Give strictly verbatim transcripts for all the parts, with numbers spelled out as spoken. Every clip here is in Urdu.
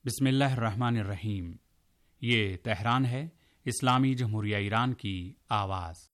بسم اللہ الرحمن الرحیم۔ یہ تہران ہے، اسلامی جمہوریہ ایران کی آواز۔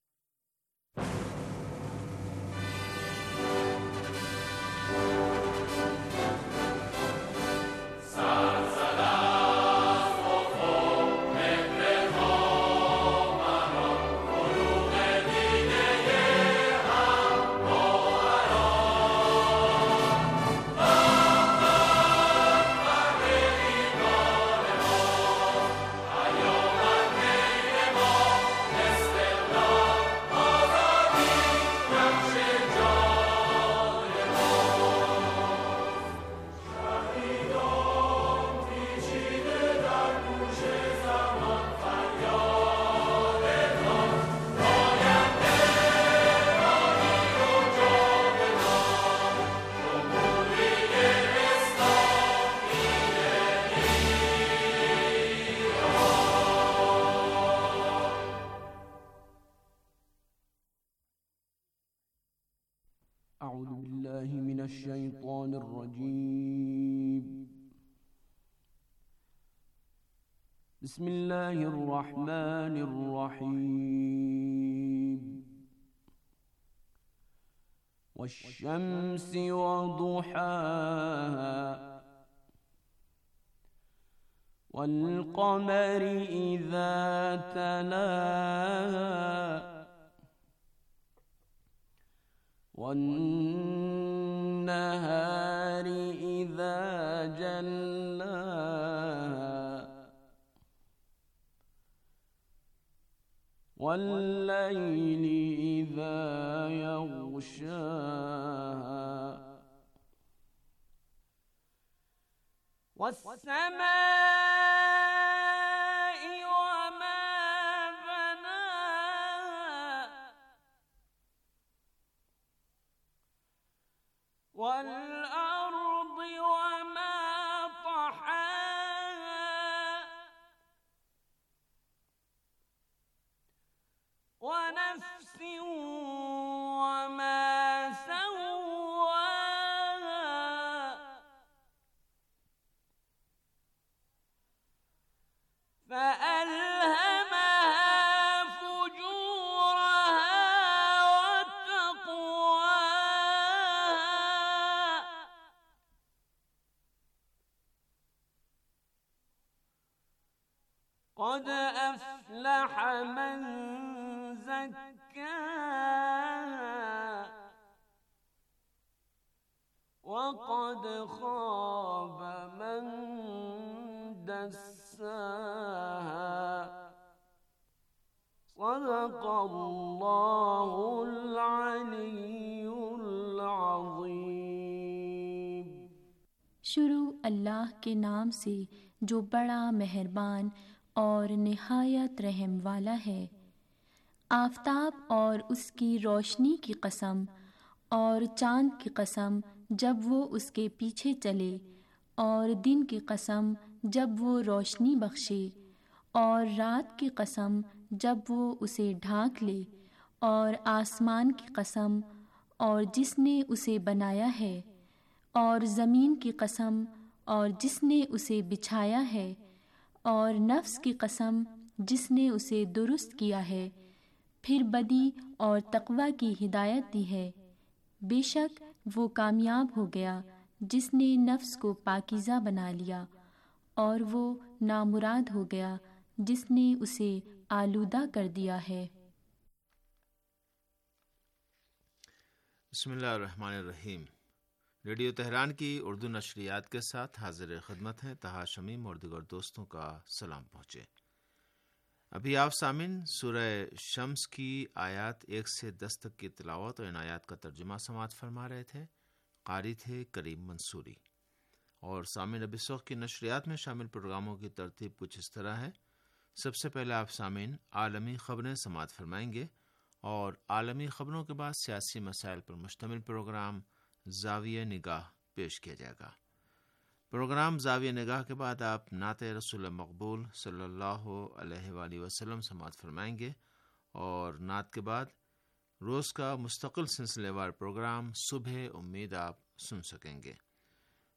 اعوذ باللہ من الشیطان الرجیم، بسم اللہ الرحمن الرحیم، والشمس وضحاها والقمر اذا تلاها والنهار إذا جلاها والليل إذا يغشاها والسماء وما بناها والأرض وما طحاها ونفس وما سواها فألهمها فجورها وتقواها قد أفلح من زكاها وقد خاب من دساها صدق اللہ العلی العظیم۔ شروع اللہ کے نام سے جو بڑا مہربان اور نہایت رحم والا ہے۔ آفتاب اور اس کی روشنی کی قسم، اور چاند کی قسم جب وہ اس کے پیچھے چلے، اور دن کی قسم جب وہ روشنی بخشے، اور رات کی قسم جب وہ اسے ڈھانک لے، اور آسمان کی قسم اور جس نے اسے بنایا ہے، اور زمین کی قسم اور جس نے اسے بچھایا ہے، اور نفس کی قسم جس نے اسے درست کیا ہے، پھر بدی اور تقوی کی ہدایت دی ہے۔ بے شک وہ کامیاب ہو گیا جس نے نفس کو پاکیزہ بنا لیا، اور وہ نامراد ہو گیا جس نے اسے آلودہ کر دیا ہے۔ بسم اللہ الرحمن الرحیم۔ ریڈیو تہران کی اردو نشریات کے ساتھ حاضر خدمت ہیں طہا شمیم اور دیگر دوستوں کا سلام پہنچے۔ ابھی آپ سامعین سورہ شمس کی آیات ایک سے دس تک کی تلاوت اور ان آیات کا ترجمہ سماعت فرما رہے تھے۔ قاری تھے کریم منصوری۔ اور سامعین اب اس وقت کی نشریات میں شامل پروگراموں کی ترتیب کچھ اس طرح ہے۔ سب سے پہلے آپ سامعین عالمی خبریں سماعت فرمائیں گے، اور عالمی خبروں کے بعد سیاسی مسائل پر مشتمل پروگرام زاویہ نگاہ پیش کیا جائے گا۔ پروگرام زاویہ نگاہ کے بعد آپ نعت رسول مقبول صلی اللہ علیہ وآلہ وسلم سماعت فرمائیں گے، اور نعت کے بعد روز کا مستقل سلسلے وار پروگرام صبح امید آپ سن سکیں گے۔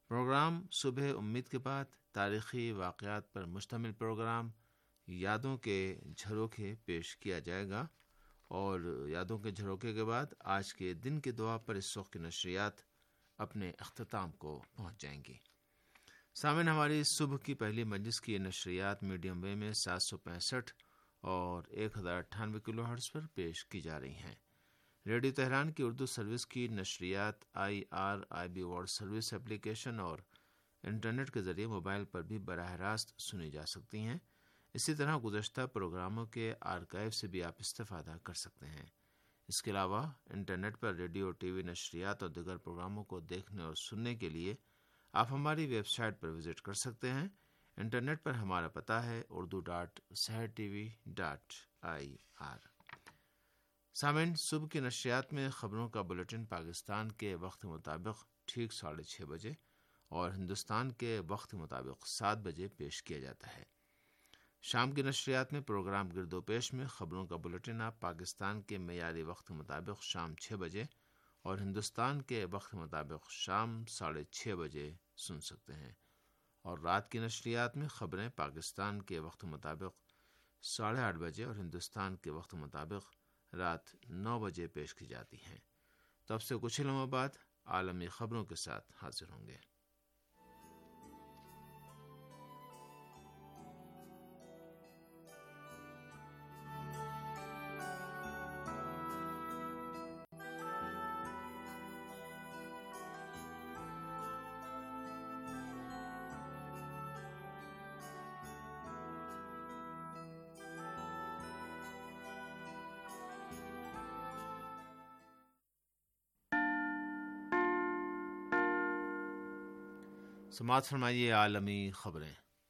پروگرام صبح امید کے بعد تاریخی واقعات پر مشتمل پروگرام یادوں کے جھروکے پیش کیا جائے گا، اور یادوں کے جھروکے کے بعد آج کے دن کی دعا پر اس وقت کی نشریات اپنے اختتام کو پہنچ جائیں گی۔ سامعین، ہماری صبح کی پہلی مجلس کی نشریات میڈیم ویو میں سات سو پینسٹھ اور ایک ہزار اٹھانوے کلو ہرٹز پر پیش کی جا رہی ہیں۔ ریڈیو تہران کی اردو سروس کی نشریات I R I B world service application اور انٹرنیٹ کے ذریعے موبائل پر بھی براہ راست سنی جا سکتی ہیں۔ اسی طرح گزشتہ پروگراموں کے آرکائیو سے بھی آپ استفادہ کر سکتے ہیں۔ اس کے علاوہ انٹرنیٹ پر ریڈیو ٹی وی نشریات اور دیگر پروگراموں کو دیکھنے اور سننے کے لیے آپ ہماری ویب سائٹ پر وزٹ کر سکتے ہیں۔ انٹرنیٹ پر ہمارا پتہ ہے Urdu dot Sahar T V dot I R. سامعین، صبح کی نشریات میں خبروں کا بلیٹن پاکستان کے وقت مطابق ٹھیک ساڑھے چھ بجے اور ہندوستان کے وقت مطابق سات بجے پیش کیا جاتا ہے۔ شام کی نشریات میں پروگرام گردو پیش میں خبروں کا بلیٹن آپ پاکستان کے معیاری وقت مطابق شام چھ بجے اور ہندوستان کے وقت مطابق شام ساڑھے چھ بجے سن سکتے ہیں، اور رات کی نشریات میں خبریں پاکستان کے وقت مطابق ساڑھے آٹھ بجے اور ہندوستان کے وقت مطابق رات نو بجے پیش کی جاتی ہیں۔ تو اب سے کچھ لمحوں بعد عالمی خبروں کے ساتھ حاضر ہوں گے۔ سماعت فرمائیے عالمی خبریں۔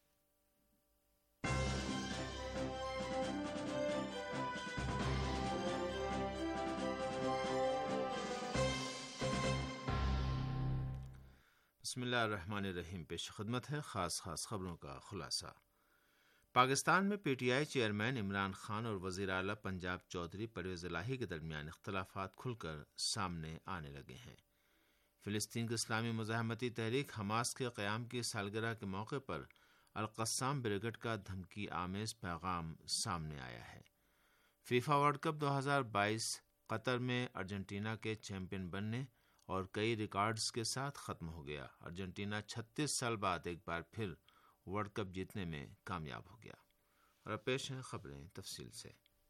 بسم اللہ الرحمن الرحیم، پیش خدمت ہے خاص خاص خبروں کا خلاصہ۔ پاکستان میں P T I chairman Imran Khan اور وزیر اعلیٰ پنجاب چودھری پرویز الہی کے درمیان اختلافات کھل کر سامنے آنے لگے ہیں۔ فلسطین کی اسلامی مزاحمتی تحریک حماس کے قیام کی سالگرہ کے موقع پر القسام بریگیڈ کا دھمکی آمیز پیغام سامنے آیا ہے۔ فیفا ورلڈ کپ دو ہزار بائیس قطر میں ارجنٹینا کے چیمپئن بننے اور کئی ریکارڈز کے ساتھ ختم ہو گیا۔ ارجنٹینا چھتیس سال بعد ایک بار پھر ورلڈ کپ جیتنے میں کامیاب ہو گیا۔ اور اب پیش ہیں خبریں تفصیل سے۔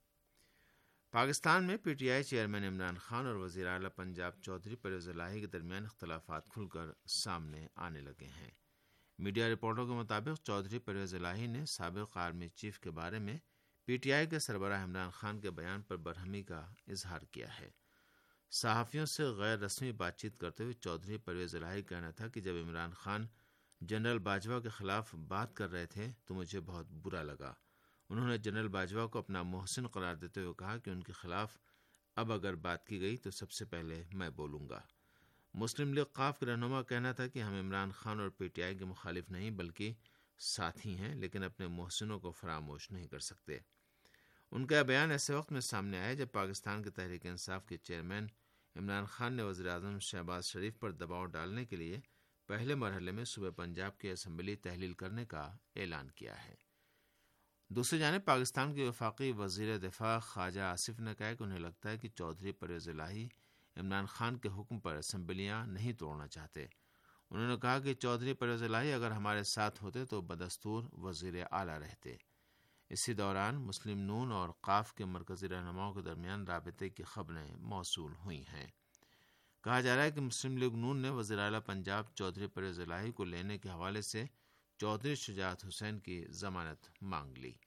پاکستان میں P T I chairman Imran Khan اور وزیر اعلیٰ پنجاب چودھری پرویز الہی کے درمیان اختلافات کھل کر سامنے آنے لگے ہیں۔ میڈیا رپورٹوں کے مطابق چودھری پرویز الہی نے سابق آرمی چیف کے بارے میں پی ٹی آئی کے سربراہ عمران خان کے بیان پر برہمی کا اظہار کیا ہے۔ صحافیوں سے غیر رسمی بات چیت کرتے ہوئے چودھری پرویز الہی کہنا تھا کہ جب عمران خان جنرل باجوہ کے خلاف بات کر رہے تھے تو مجھے بہت برا لگا۔ انہوں نے جنرل باجوہ کو اپنا محسن قرار دیتے ہوئے کہا کہ ان کے خلاف اب اگر بات کی گئی تو سب سے پہلے میں بولوں گا۔ مسلم لیگ قاف کے رہنما کہنا تھا کہ ہم عمران خان اور پی ٹی آئی کے مخالف نہیں بلکہ ساتھی ہیں، لیکن اپنے محسنوں کو فراموش نہیں کر سکتے۔ ان کا بیان ایسے وقت میں سامنے آیا جب پاکستان کے تحریک انصاف کے چیئرمین عمران خان نے وزیر اعظم شہباز شریف پر دباؤ ڈالنے کے لیے پہلے مرحلے میں صوبہ پنجاب کی اسمبلی تحلیل کرنے کا اعلان کیا ہے۔ دوسری جانب پاکستان کے وفاقی وزیر دفاع خواجہ آصف نے کہا کہ انہیں لگتا ہے کہ چودھری پرویز الہی عمران خان کے حکم پر اسمبلیاں نہیں توڑنا چاہتے۔ انہوں نے کہا کہ چودھری پرویز الہی اگر ہمارے ساتھ ہوتے تو بدستور وزیر اعلیٰ رہتے۔ اسی دوران مسلم نون اور قاف کے مرکزی رہنماؤں کے درمیان رابطے کی خبریں موصول ہوئی ہیں۔ کہا جا رہا ہے کہ مسلم لیگ نون نے وزیر اعلیٰ پنجاب چودھری پرویز الہی کو لینے کے حوالے سے چودھری شجاعت حسین کی ضمانت مانگ لی۔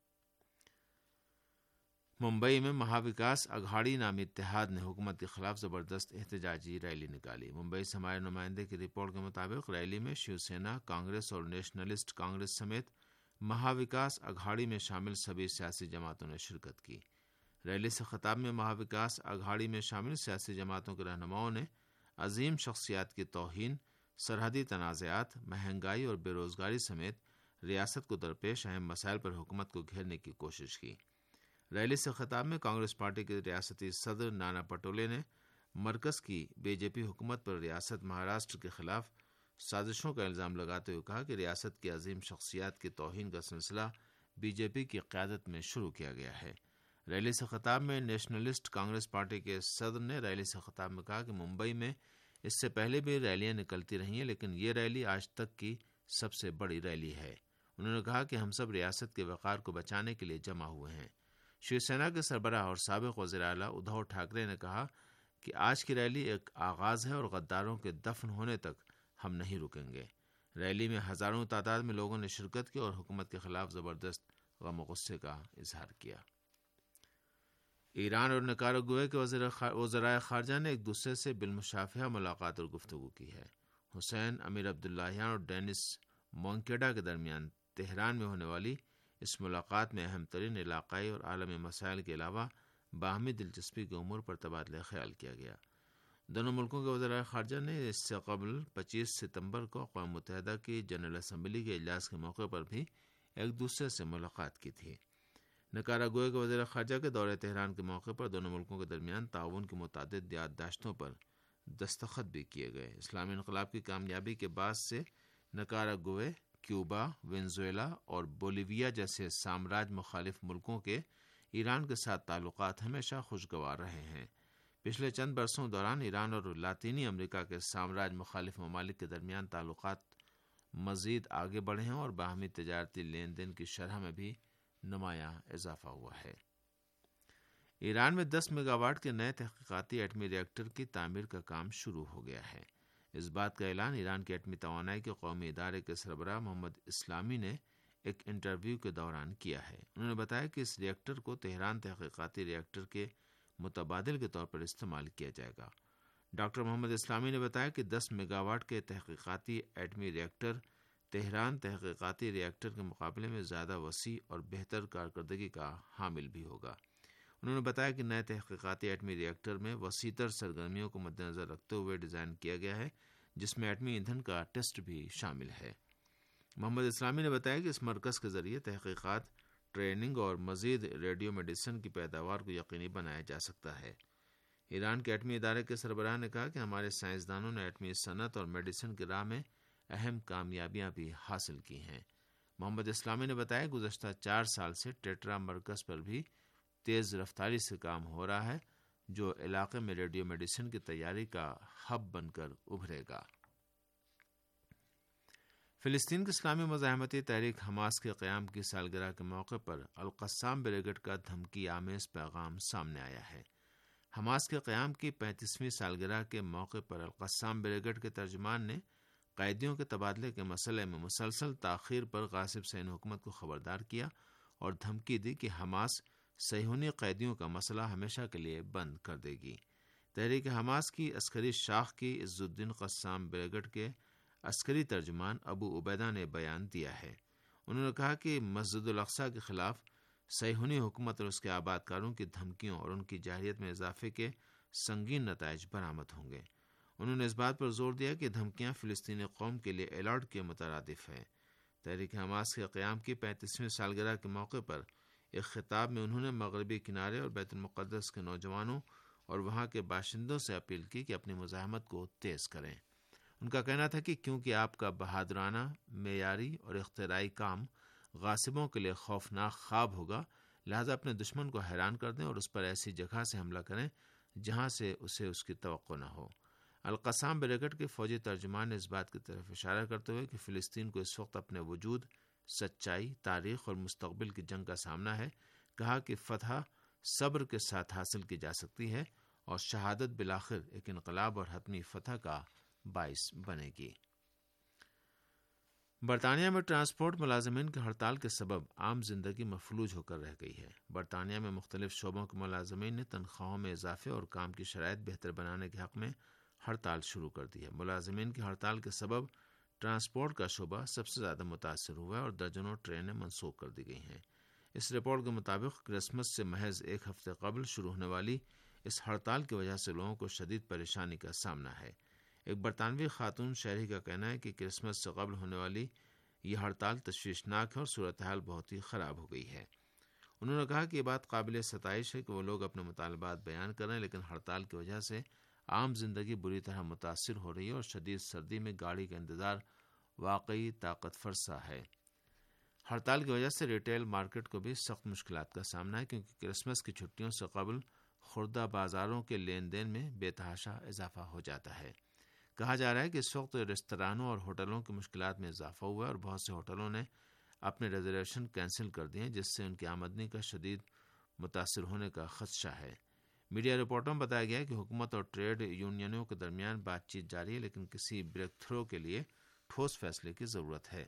ممبئی میں مہاوکاس اگھاڑی نامی اتحاد نے حکومت کے خلاف زبردست احتجاجی ریلی نکالی۔ ممبئی سے ہمارے نمائندے کی رپورٹ کے مطابق ریلی میں شیو سینا، کانگریس اور نیشنلسٹ کانگریس سمیت مہاوکاس اگھاڑی میں شامل سبھی سیاسی جماعتوں نے شرکت کی۔ ریلی سے خطاب میں مہاوکاس اگھاڑی میں شامل سیاسی جماعتوں کے رہنماؤں نے عظیم شخصیات کی توہین، سرحدی تنازعات، مہنگائی اور بے روزگاری سمیت ریاست کو درپیش اہم مسائل پر حکومت کو گھیرنے کی کوشش کی۔ ریلی سے خطاب میں کانگریس پارٹی کے ریاستی صدر نانا پٹولے نے مرکز کی بی جے پی حکومت پر ریاست مہاراشٹر کے خلاف سازشوں کا الزام لگاتے ہوئے کہا کہ ریاست کی عظیم شخصیات کی توہین کا سلسلہ بی جے پی کی قیادت میں شروع کیا گیا ہے۔ ریلی سے خطاب میں نیشنلسٹ کانگریس پارٹی کے صدر نے ریلی سے خطاب میں کہا کہ ممبئی میں اس سے پہلے بھی ریلیاں نکلتی رہی ہیں، لیکن یہ ریلی آج تک کی سب سے بڑی ریلی ہے۔ انہوں نے کہا کہ ہم سب ریاست کے وقار کو بچانے کے لیے جمع ہوئے ہیں۔ شیو سینا کے سربراہ اور سابق وزیر اعلیٰ ادھو ٹھاکرے نے کہا کہ آج کی ریلی ایک آغاز ہے اور غداروں کے دفن ہونے تک ہم نہیں رکیں گے۔ ریلی میں ہزاروں تعداد میں لوگوں نے شرکت کی اور حکومت کے خلاف زبردست غم و غصے کا اظہار کیا۔ ایران اور نکاراگوئے کے وزرائے خارجہ نے ایک دوسرے سے بالمشافہہ ملاقات اور گفتگو کی ہے۔ حسین امیر عبداللہیان اور ڈینس مونکیڈا کے درمیان تہران میں ہونے والی اس ملاقات میں اہم ترین علاقائی اور عالمی مسائل کے علاوہ باہمی دلچسپی کے امور پر تبادلہ خیال کیا گیا۔ دونوں ملکوں کے وزرائے خارجہ نے اس سے قبل پچیس ستمبر کو اقوام متحدہ کی جنرل اسمبلی کے اجلاس کے موقع پر بھی ایک دوسرے سے ملاقات کی تھی۔ نکاراگوئے کے وزیر خارجہ کے دورے تہران کے موقع پر دونوں ملکوں کے درمیان تعاون کی متعدد یادداشتوں پر دستخط بھی کیے گئے۔ اسلامی انقلاب کی کامیابی کے بعد سے نکاراگوئے، کیوبا، وینزویلا اور بولیویا جیسے سامراج مخالف ملکوں کے ایران کے ساتھ تعلقات ہمیشہ خوشگوار رہے ہیں۔ پچھلے چند برسوں دوران ایران اور لاطینی امریکہ کے سامراج مخالف ممالک کے درمیان تعلقات مزید آگے بڑھے ہیں اور باہمی تجارتی لین دین کی شرح میں بھی نمایاں اضافہ ہوا ہے۔ ایران میں دس میگا واٹ کے نئے تحقیقاتی ایٹمی ری ایکٹر کی تعمیر کا کام شروع ہو گیا ہے۔ اس بات کا اعلان ایران کے ایٹمی توانائی کے قومی ادارے کے سربراہ محمد اسلامی نے ایک انٹرویو کے دوران کیا ہے۔ انہوں نے بتایا کہ اس ری ایکٹر کو تہران تحقیقاتی ری ایکٹر کے متبادل کے طور پر استعمال کیا جائے گا۔ ڈاکٹر محمد اسلامی نے بتایا کہ دس میگا واٹ کے تحقیقاتی ایٹمی ری ایکٹر تہران تحقیقاتی ری ایکٹر کے مقابلے میں زیادہ وسیع اور بہتر کارکردگی کا حامل بھی ہوگا۔ انہوں نے بتایا کہ نئے تحقیقاتی ایٹمی ری ایکٹر میں وسیع تر سرگرمیوں کو مد نظر رکھتے ہوئے ڈیزائن کیا گیا ہے، جس میں ایٹمی ایندھن کا ٹیسٹ بھی شامل ہے۔ محمد اسلامی نے بتایا کہ اس مرکز کے ذریعے تحقیقات، ٹریننگ اور مزید ریڈیو میڈیسن کی پیداوار کو یقینی بنایا جا سکتا ہے۔ ایران کے ایٹمی ادارے کے سربراہ نے کہا کہ ہمارے سائنسدانوں نے ایٹمی صنعت اور میڈیسن کی راہ میں اہم کامیابیاں بھی حاصل کی ہیں۔ محمد اسلامی نے بتایا کہ گزشتہ چار سال سے ٹیٹرا مرکز پر بھی تیز رفتاری سے کام ہو رہا ہے، جو علاقے میں ریڈیو میڈیسن کی تیاری کا ہب بن کر ابھرے گا۔ فلسطین کی اسلامی مزاحمتی تحریک حماس کے قیام کی سالگرہ کے موقع پر القسام بریگیڈ کا دھمکی آمیز پیغام سامنے آیا ہے۔ حماس کے قیام کی پینتیسویں سالگرہ کے موقع پر القسام بریگیڈ کے ترجمان نے قیدیوں کے تبادلے کے مسئلے میں مسلسل تاخیر پر غاصب صہیونی حکومت کو خبردار کیا اور دھمکی دی کہ حماس صہیونی قیدیوں کا مسئلہ ہمیشہ کے لیے بند کر دے گی۔ تحریک حماس کی عسکری شاخ کی عز الدین قسام بریگیڈ کے عسکری ترجمان ابو عبیدہ نے بیان دیا ہے۔ انہوں نے کہا کہ مسجد الاقصی کے خلاف صہیونی حکومت اور اس کے آباد کاروں کی دھمکیوں اور ان کی جارحیت میں اضافے کے سنگین نتائج برآمد ہوں گے۔ انہوں نے اس بات پر زور دیا کہ دھمکیاں فلسطینی قوم کے لیے الرٹ کے مترادف ہیں۔ تحریک حماس کے قیام کی پینتیسویں سالگرہ کے موقع پر ایک خطاب میں انہوں نے مغربی کنارے اور بیت المقدس کے نوجوانوں اور وہاں کے باشندوں سے اپیل کی کہ اپنی مزاحمت کو تیز کریں۔ ان کا کہنا تھا کہ کیونکہ آپ کا بہادرانہ، معیاری اور اختراعی کام غاصبوں کے لیے خوفناک خواب ہوگا، لہذا اپنے دشمن کو حیران کر دیں اور اس پر ایسی جگہ سے حملہ کریں جہاں سے اسے اس کی توقع نہ ہو۔ القسام بریگیڈ کے فوجی ترجمان نے اس بات کی طرف اشارہ کرتے ہوئے کہ فلسطین کو اس وقت اپنے وجود، سچائی، تاریخ اور مستقبل کی جنگ کا سامنا ہے، کہا کہ فتح صبر کے ساتھ حاصل کی جا سکتی ہے اور شہادت بالآخر ایک انقلاب اور حتمی فتح کا باعث بنے گی۔ برطانیہ میں ٹرانسپورٹ ملازمین کی ہڑتال کے سبب عام زندگی مفلوج ہو کر رہ گئی ہے۔ برطانیہ میں مختلف شعبوں کے ملازمین نے تنخواہوں میں اضافے اور کام کی شرائط بہتر بنانے کے حق میں ہڑتال شروع کر دی ہے۔ ملازمین کی ہڑتال کے سبب ٹرانسپورٹ کا شعبہ سب سے زیادہ متاثر ہوا ہے اور درجنوں ٹرینیں منسوخ کر دی گئی ہیں۔ اس رپورٹ کے مطابق کرسمس سے محض ایک ہفتے قبل شروع ہونے والی اس ہڑتال کی وجہ سے لوگوں کو شدید پریشانی کا سامنا ہے۔ ایک برطانوی خاتون شہری کا کہنا ہے کہ کرسمس سے قبل ہونے والی یہ ہڑتال تشویشناک ہے اور صورتحال بہت ہی خراب ہو گئی ہے۔ انہوں نے کہا کہ یہ بات قابل ستائش ہے کہ وہ لوگ اپنے مطالبات بیان کر رہے ہیں، لیکن ہڑتال کی وجہ سے عام زندگی بری طرح متاثر ہو رہی ہے اور شدید سردی میں گاڑی کا انتظار واقعی طاقت فرسا ہے۔ ہڑتال کی وجہ سے ریٹیل مارکیٹ کو بھی سخت مشکلات کا سامنا ہے، کیونکہ کرسمس کی چھٹیوں سے قبل خوردہ بازاروں کے لین دین میں بے تحاشا اضافہ ہو جاتا ہے۔ کہا جا رہا ہے کہ اس وقت ریستورانوں اور ہوٹلوں کی مشکلات میں اضافہ ہوا ہے اور بہت سے ہوٹلوں نے اپنے ریزرویشن کینسل کر دیے، جس سے ان کی آمدنی کا شدید متاثر ہونے کا خدشہ ہے۔ میڈیا رپورٹوں میں بتایا گیا ہے کہ حکومت اور ٹریڈ یونینوں کے درمیان بات چیت جاری ہے، لیکن کسی بریک تھرو کے لیے ٹھوس فیصلے کی ضرورت ہے۔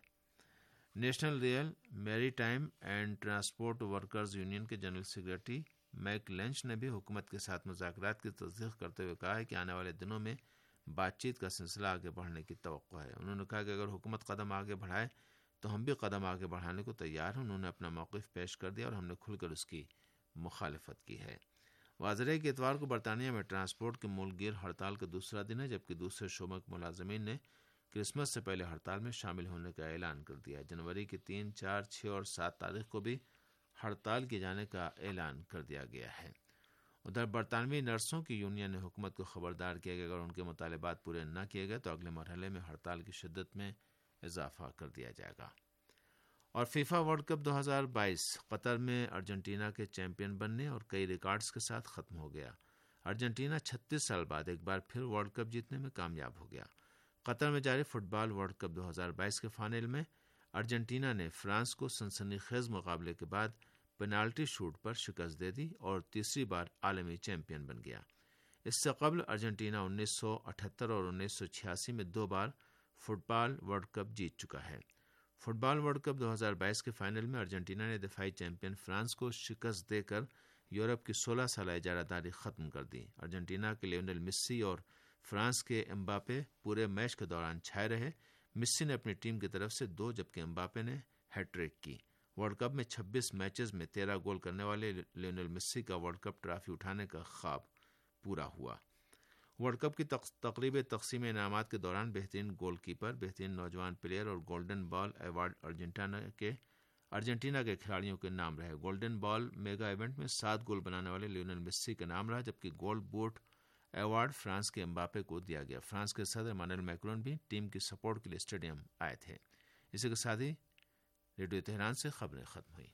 National rail maritime and transport workers union کے جنرل سیکرٹری میک لینچ نے بھی حکومت کے ساتھ مذاکرات کی تصدیق کرتے ہوئے کہا ہے کہ آنے والے دنوں میں بات چیت کا سلسلہ آگے بڑھنے کی توقع ہے۔ انہوں نے کہا کہ اگر حکومت قدم آگے بڑھائے تو ہم بھی قدم آگے بڑھانے کو تیار ہیں۔ انہوں نے اپنا موقف پیش کر دیا اور ہم نے کھل کر اس کی مخالفت کی ہے۔ واضح ہے کہ اتوار کو برطانیہ میں ٹرانسپورٹ کے مول گیر ہڑتال کا دوسرا دن ہے، جبکہ دوسرے شعبوں کے ملازمین نے کرسمس سے پہلے ہڑتال میں شامل ہونے کا اعلان کر دیا ہے۔ جنوری کی تین، چار، چھ اور سات تاریخ کو بھی ہڑتال کیے جانے کا اعلان کر دیا گیا ہے۔ ادھر برطانوی نرسوں کی یونین نے حکومت کو خبردار کیا کہ اگر ان کے مطالبات پورے نہ کیے گئے تو اگلے مرحلے میں ہڑتال کی شدت میں اضافہ کر دیا جائے گا۔ اور فیفا ورلڈ کپ دو ہزار بائیس قطر میں ارجنٹینا کے چیمپئن بننے اور کئی ریکارڈز کے ساتھ ختم ہو گیا۔ ارجنٹینا چھتیس سال بعد ایک بار پھر ورلڈ کپ جیتنے میں کامیاب ہو گیا۔ قطر میں جاری فٹ بال ورلڈ کپ دو ہزار بائیس کے فائنل میں ارجنٹینا نے فرانس کو سنسنی خیز مقابلے کے بعد پینالٹی شوٹ پر شکست دے دی اور تیسری بار عالمی چیمپئن بن گیا۔ اس سے قبل ارجنٹینا انیس سو اٹھہتر اور انیس سو چھیاسی میں دو بار فٹ بال ورلڈ کپ جیت چکا ہے۔ فٹ بال ورلڈ کپ دو ہزار بائیس کے فائنل میں ارجنٹینا نے دفاعی چیمپئن فرانس کو شکست دے کر یورپ کی سولہ سالہ اجارہ داری ختم کر دی۔ ارجنٹینا کے لیونل میسی اور فرانس کے امباپے پورے میچ کے دوران چھائے رہے۔ میسی نے اپنی ٹیم کی طرف سے دو جبکہ امباپے نے ہیٹ ٹرک کی۔ ورلڈ کپ میں چھبیس میچز میں تیرہ گول کرنے والے لیونل میسی کا ورلڈ کپ ٹرافی اٹھانے کا خواب پورا ہوا۔ ورلڈ کپ کی تقریب تقسیم انعامات کے دوران بہترین گول کیپر، بہترین نوجوان پلیئر اور گولڈن بال ایوارڈ ارجنٹینا کے ارجنٹینا کے کھلاڑیوں کے نام رہے۔ گولڈن بال میگا ایونٹ میں سات گول بنانے والے لیونل میسی کا نام رہا، جبکہ گولڈ بوٹ ایوارڈ فرانس کے امباپے کو دیا گیا۔ فرانس کے صدر ایمانوئل میکرون بھی ٹیم کی سپورٹ کے لیے اسٹیڈیم آئے تھے۔ اسی کے ساتھ ہی ریڈیو تہران سے خبریں ختم ہوئی۔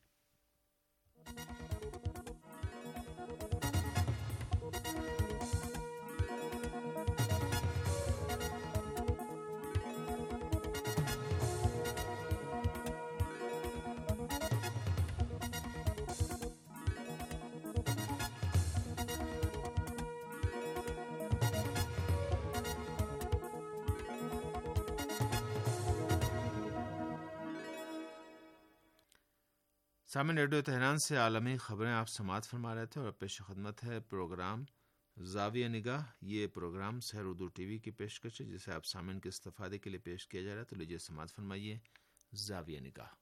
سامعین، ریڈیو تہران سے عالمی خبریں آپ سماعت فرما رہے تھے اور پیش خدمت ہے پروگرام زاویہ نگاہ۔ یہ programme Sahar Urdu T V کی پیشکش ہے جسے آپ سامعین کے استفادے کے لیے پیش کیا جا رہا ہے، تو لیجیے سماعت فرمائیے زاویہ نگاہ۔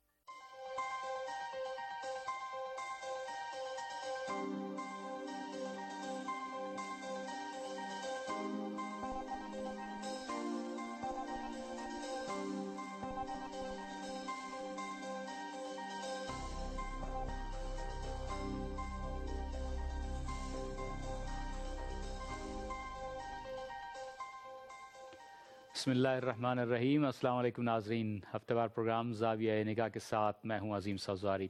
بسم اللہ الرحمن الرحیم۔ السلام علیکم ناظرین، ہفتہ وار پروگرام زاویہ نگاہ کے ساتھ میں ہوں عظیم سوزواری۔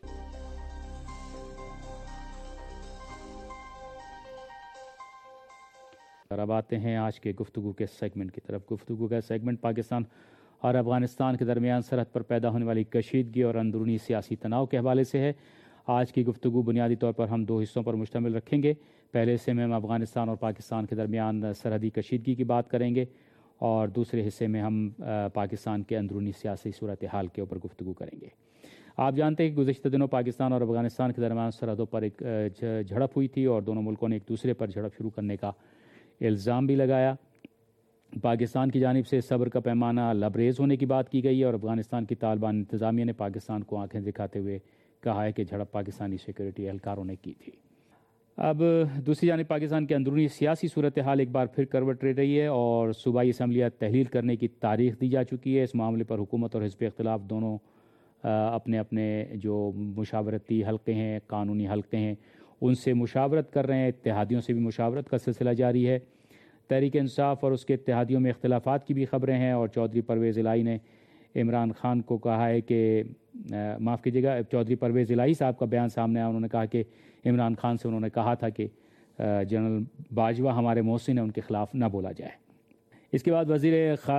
اور اب آتے ہیں آج کے گفتگو کے سیگمنٹ کی طرف۔ گفتگو کا سیگمنٹ پاکستان اور افغانستان کے درمیان سرحد پر پیدا ہونے والی کشیدگی اور اندرونی سیاسی تناؤ کے حوالے سے ہے۔ آج کی گفتگو بنیادی طور پر ہم دو حصوں پر مشتمل رکھیں گے۔ پہلے حصے میں ہم افغانستان اور پاکستان کے درمیان سرحدی کشیدگی کی بات کریں گے اور دوسرے حصے میں ہم پاکستان کے اندرونی سیاسی صورتحال کے اوپر گفتگو کریں گے۔ آپ جانتے ہیں کہ گزشتہ دنوں پاکستان اور افغانستان کے درمیان سرحدوں پر ایک جھڑپ ہوئی تھی اور دونوں ملکوں نے ایک دوسرے پر جھڑپ شروع کرنے کا الزام بھی لگایا۔ پاکستان کی جانب سے صبر کا پیمانہ لبریز ہونے کی بات کی گئی ہے اور افغانستان کی طالبان انتظامیہ نے پاکستان کو آنکھیں دکھاتے ہوئے کہا ہے کہ جھڑپ پاکستانی سیکورٹی اہلکاروں نے کی تھی۔ اب دوسری جانب پاکستان کے اندرونی سیاسی صورتحال ایک بار پھر کروٹ لے رہی ہے اور صوبائی اسمبلیاں تحلیل کرنے کی تاریخ دی جا چکی ہے۔ اس معاملے پر حکومت اور حزب اختلاف دونوں اپنے اپنے جو مشاورتی حلقے ہیں، قانونی حلقے ہیں، ان سے مشاورت کر رہے ہیں۔ اتحادیوں سے بھی مشاورت کا سلسلہ جاری ہے۔ تحریک انصاف اور اس کے اتحادیوں میں اختلافات کی بھی خبریں ہیں، اور چودھری پرویز الہی نے عمران خان کو کہا ہے کہ معاف کیجیے گا چودھری پرویز الہی صاحب کا بیان سامنے آیا، انہوں نے کہا کہ عمران خان سے انہوں نے کہا تھا کہ جنرل باجوہ ہمارے محسن ہیں، ان کے خلاف نہ بولا جائے۔ اس کے بعد وزیر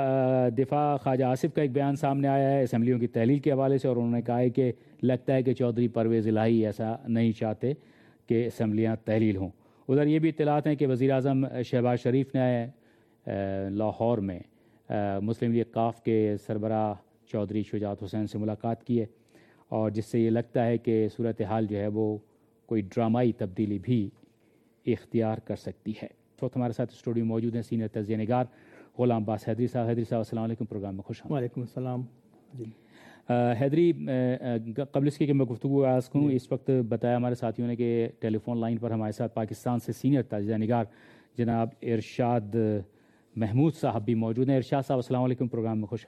دفاع خواجہ آصف کا ایک بیان سامنے آیا ہے اسمبلیوں کی تحلیل کے حوالے سے، اور انہوں نے کہا ہے کہ لگتا ہے کہ چودھری پرویز الہی ایسا نہیں چاہتے کہ اسمبلیاں تحلیل ہوں۔ ادھر یہ بھی اطلاعات ہیں کہ وزیر اعظم شہباز شریف نے لاہور میں مسلم لیگ قاف کے سربراہ چودھری شجاعت حسین سے ملاقات کی ہے، اور جس سے یہ لگتا ہے کہ صورتحال جو ہے وہ کوئی ڈرامائی تبدیلی بھی اختیار کر سکتی ہے۔ اس وقت ہمارے ساتھ اسٹوڈیو موجود ہیں سینئر تجزیہ نگار غلام عباس حیدری صاحب۔ حیدری صاحب السلام علیکم، پروگرام میں خوش آمدید۔ وعلیکم السلام جی حیدری، قبل اس کے کہ میں گفتگو آغاز کروں، اس وقت بتایا ہمارے ساتھیوں نے کہ ٹیلی فون لائن پر ہمارے ساتھ پاکستان سے سینئر تجزیہ نگار جناب ارشاد محمود صاحب بھی موجود ہیں۔ ارشاد صاحب السلام علیکم، پروگرام میں خوش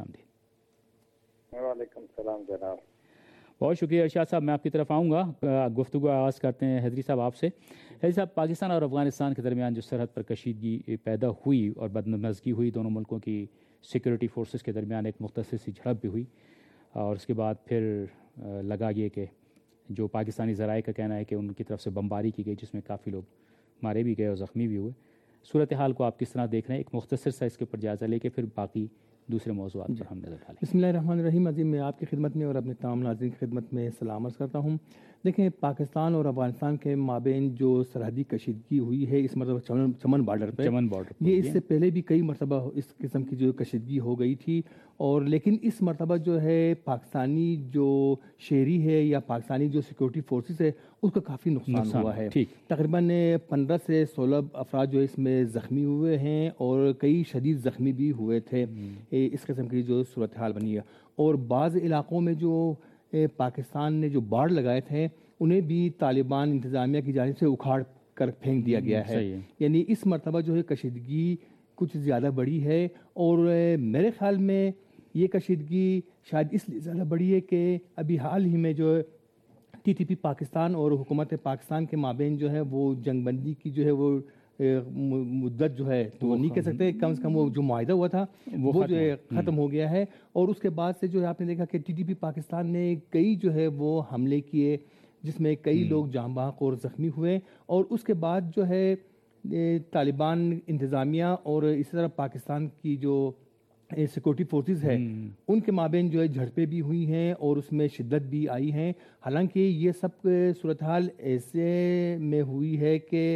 آمدید۔ وعلیکم السلام جناب۔ بہت شکریہ ارشاد صاحب، میں آپ کی طرف آؤں گا۔ گفتگو آغاز کرتے ہیں حیدری صاحب آپ سے۔ حیدری صاحب، پاکستان اور افغانستان کے درمیان جو سرحد پر کشیدگی پیدا ہوئی اور بدنمزگی ہوئی، دونوں ملکوں کی سیکورٹی فورسز کے درمیان ایک مختصر سی جھڑپ بھی ہوئی، اور اس کے بعد پھر لگا یہ کہ جو پاکستانی ذرائع کا کہنا ہے کہ ان کی طرف سے بمباری کی گئی، جس میں کافی لوگ مارے بھی گئے اور زخمی بھی ہوئے۔ صورتحال کو آپ کس طرح دیکھ رہے ہیں؟ ایک مختصر سا اس کے اوپر جائزہ لے کے پھر باقی دوسرے موضوعات پر ہم نظر ڈالیں۔ بسم اللہ الرحمن الرحیم۔ عظیم، میں آپ کی خدمت میں اور اپنے تمام ناظرین کی خدمت میں سلام عرض کرتا ہوں۔ دیکھیں، پاکستان اور افغانستان کے مابین جو سرحدی کشیدگی ہوئی ہے اس مرتبہ چمن چمن بارڈر پہ، چمن بارڈر یہ اس سے پہلے بھی کئی مرتبہ اس قسم کی جو کشیدگی ہو گئی تھی، اور لیکن اس مرتبہ جو ہے پاکستانی جو شہری ہے یا پاکستانی جو سیکورٹی فورسز ہے اس کا کافی نقصان ہوا ہے۔ تقریباً پندرہ سے سولہ افراد جو اس میں زخمی ہوئے ہیں، اور کئی شدید زخمی بھی ہوئے تھے۔ اس قسم کی جو صورتحال بنی ہے، اور بعض علاقوں میں جو پاکستان نے جو باڑ لگائے تھے انہیں بھی طالبان انتظامیہ کی جانب سے اکھاڑ کر پھینک دیا گیا ہے۔ یعنی اس مرتبہ جو ہے کشیدگی کچھ زیادہ بڑی ہے، اور میرے خیال میں یہ کشیدگی شاید اس لیے زیادہ بڑی ہے کہ ابھی حال ہی میں جو ٹی ٹی پی پاکستان اور حکومت پاکستان کے مابین جو ہے وہ جنگ بندی کی جو ہے وہ مدت جو ہے تو وہ نہیں کہہ سکتے، کم از کم وہ جو معاہدہ ہوا تھا وہ جو ہے ختم ہو گیا ہے، اور اس کے بعد سے جو ہے آپ نے دیکھا کہ ٹی ٹی پی پاکستان نے کئی جو ہے وہ حملے کیے جس میں کئی لوگ جاں بحق اور زخمی ہوئے، اور اس کے بعد جو ہے طالبان انتظامیہ اور اسی طرح پاکستان کی جو سیکورٹی فورسز ہے ان کے مابین جو ہے جھڑپیں بھی ہوئی ہیں اور اس میں شدت بھی آئی ہیں۔ حالانکہ یہ سب صورتحال ایسے میں ہوئی ہے کہ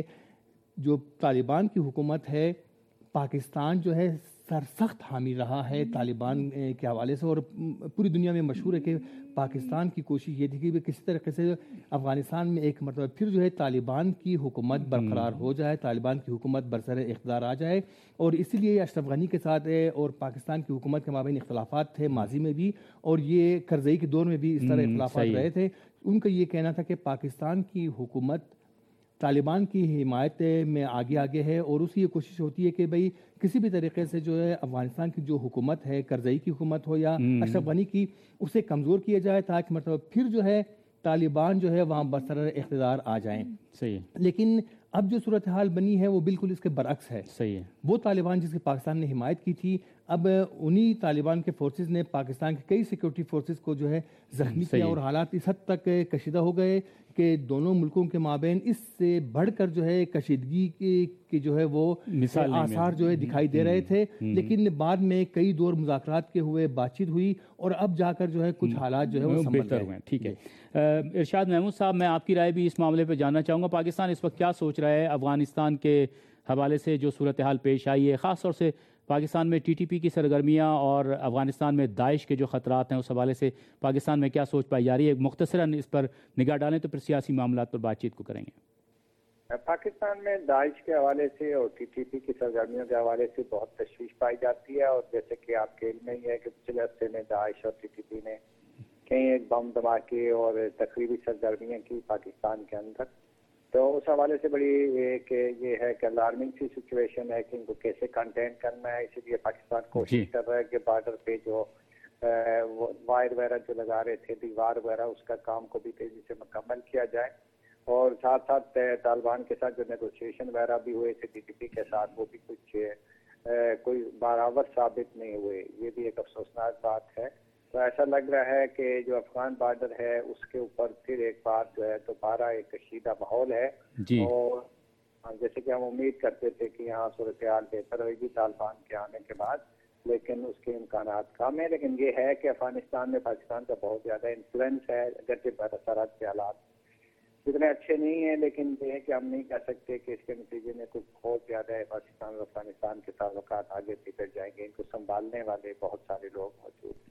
جو طالبان کی حکومت ہے، پاکستان جو ہے سرسخت حامی رہا ہے طالبان کے حوالے سے، اور پوری دنیا میں مشہور ہے کہ پاکستان کی کوشش یہ تھی کہ کسی طریقے سے افغانستان میں ایک مرتبہ پھر جو ہے طالبان کی حکومت برقرار ہو جائے، طالبان کی حکومت برسر اقتدار آ جائے، اور اسی لیے اشرف غنی کے ساتھ اور پاکستان کی حکومت کے مابین اختلافات تھے ماضی میں بھی، اور یہ کرزئی کے دور میں بھی اس طرح اختلافات رہے تھے۔ ان کا یہ کہنا تھا کہ پاکستان کی حکومت طالبان کی حمایت میں آگے آگے ہے، اور اس کی یہ کوشش ہوتی ہے کہ بھئی کسی بھی طریقے سے جو ہے افغانستان کی جو حکومت ہے، کرزئی کی حکومت ہو یا اشرف غنی کی، اسے کمزور کیا جائے تاکہ مطلب پھر جو ہے طالبان جو ہے وہاں برسر اقتدار آ جائیں۔ صحیح۔ لیکن اب جو صورتحال بنی ہے وہ بالکل اس کے برعکس ہے۔ صحیح ہے۔ وہ طالبان جس کی پاکستان نے حمایت کی تھی، اب انہی طالبان کے فورسز نے پاکستان کے کئی سیکورٹی فورسز کو جو ہے زخمی کیا، اور حالات اس حد تک کشیدہ ہو گئے کہ دونوں ملکوں کے مابین اس سے بڑھ کر جو ہے کشیدگی کی جو ہے وہ آثار جو ہے دکھائی دے رہے تھے، لیکن بعد میں کئی دور مذاکرات کے ہوئے بات چیت ہوئی، اور اب جا کر جو ہے کچھ حالات جو ہے وہ بہتر ہوئے۔ ٹھیک ہے، ارشاد محمود صاحب، میں آپ کی رائے بھی اس معاملے پہ جاننا چاہوں گا۔ پاکستان اس وقت کیا سوچ رہا ہے افغانستان کے حوالے سے جو صورتحال پیش آئی ہے، خاص طور سے پاکستان میں ٹی ٹی پی کی سرگرمیاں اور افغانستان میں داعش کے جو خطرات ہیں اس حوالے سے پاکستان میں کیا سوچ پائی جا رہی ہے؟ مختصراً اس پر نگاہ ڈالیں تو پھر سیاسی معاملات پر بات چیت کو کریں گے۔ پاکستان میں داعش کے حوالے سے اور ٹی ٹی پی کی سرگرمیوں کے حوالے سے بہت تشویش پائی جاتی ہے، اور جیسے کہ آپ کے علم میں ہی ہے کہ پچھلے ہفتے میں داعش اور ٹی ٹی پی نے کئی ایک بم دھماکے اور تقریبی سرگرمیاں کی پاکستان کے اندر، تو اس حوالے سے بڑی ایک یہ ہے کہ الارمنگ سی سچویشن ہے کہ ان کو کیسے کنٹین کرنا ہے۔ اسی لیے پاکستان کوشش کر رہا ہے کہ بارڈر پہ جو وائر وغیرہ جو لگا رہے تھے، دیوار وغیرہ، اس کا کام کو بھی تیزی سے مکمل کیا جائے، اور ساتھ ساتھ طالبان کے ساتھ جو نیگوشیشن وغیرہ بھی ہوئے تھے ٹی ٹی پی کے ساتھ وہ بھی کچھ کوئی برابر ثابت نہیں ہوئے. یہ بھی ایک افسوسناک بات ہے. تو ایسا لگ رہا ہے کہ جو افغان بارڈر ہے اس کے اوپر پھر ایک بار جو ہے دوبارہ ایک کشیدہ ماحول ہے جی. اور جیسے کہ ہم امید کرتے تھے کہ یہاں صورتحال بہتر ہوئے گی طالبان کے آنے کے بعد, لیکن اس کے امکانات کم ہیں. لیکن یہ ہے کہ افغانستان میں پاکستان کا بہت زیادہ انفلوئنس ہے, اگرچہ سرحد کے حالات اتنے اچھے نہیں ہیں, لیکن یہ ہے کہ ہم نہیں کہہ سکتے کہ اس کے نتیجے میں کچھ بہت زیادہ ہے پاکستان اور افغانستان کے تعلقات آگے بگڑ جائیں گے. ان کو سنبھالنے والے بہت سارے لوگ موجود ہیں.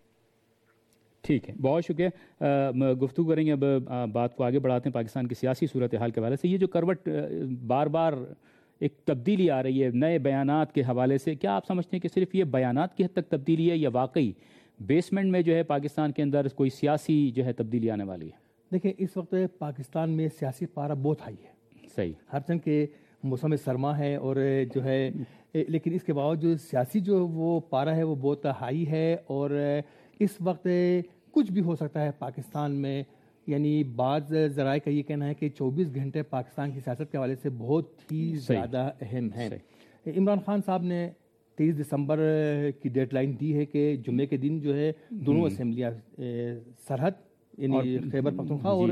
ٹھیک ہے, بہت شکریہ. گفتگو کریں گے, اب بات کو آگے بڑھاتے ہیں پاکستان کی سیاسی صورتحال کے حوالے سے. یہ جو کروٹ بار بار ایک تبدیلی آ رہی ہے نئے بیانات کے حوالے سے, کیا آپ سمجھتے ہیں کہ صرف یہ بیانات کی حد تک تبدیلی ہے یا واقعی بیسمنٹ میں جو ہے پاکستان کے اندر کوئی سیاسی جو ہے تبدیلی آنے والی ہے؟ دیکھیں, اس وقت پاکستان میں سیاسی پارہ بہت ہائی ہے. صحیح, ہر جنگ کے موسم سرما ہے اور جو ہے, لیکن اس کے باوجود سیاسی جو وہ پارہ ہے وہ بہت ہائی ہے. اور اس وقت کچھ بھی ہو سکتا ہے پاکستان میں. یعنی بعض ذرائع کا یہ کہنا ہے کہ چوبیس گھنٹے پاکستان کی سیاست کے حوالے سے بہت ہی زیادہ اہم ہیں. عمران خان صاحب نے تیئیس دسمبر کی ڈیڈ لائن دی ہے کہ جمعے کے دن جو ہے دونوں اسمبلیاں سرحد یعنی خیبر پختونخوا اور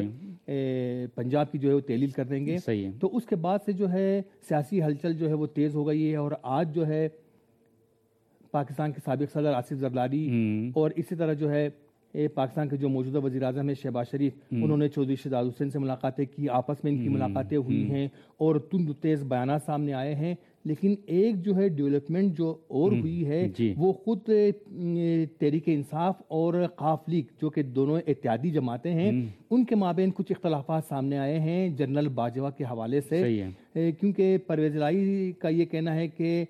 پنجاب کی جو ہے وہ تحلیل کر دیں گے. تو اس کے بعد سے جو ہے سیاسی ہلچل جو ہے وہ تیز ہو گئی ہے. اور آج جو ہے پاکستان کے سابق صدر آصف زرداری اور اسی طرح جو ہے پاکستان کے جو موجودہ وزیر اعظم ہے شہباز شریف, انہوں نے چودھری شہزاد حسین سے ملاقاتیں کی, آپس میں ان کی ملاقاتیں ہوئی ہیں اور تند تیز بیانات سامنے آئے ہیں. لیکن ایک جو ہے ڈیولپمنٹ جو اور ہوئی ہے وہ خود تحریک انصاف اور قاف لیگ جو کہ دونوں اتحادی جماعتیں ہیں ان کے مابین کچھ اختلافات سامنے آئے ہیں جنرل باجوہ کے حوالے سے. کیونکہ پرویز الہی کا یہ کہنا ہے کہ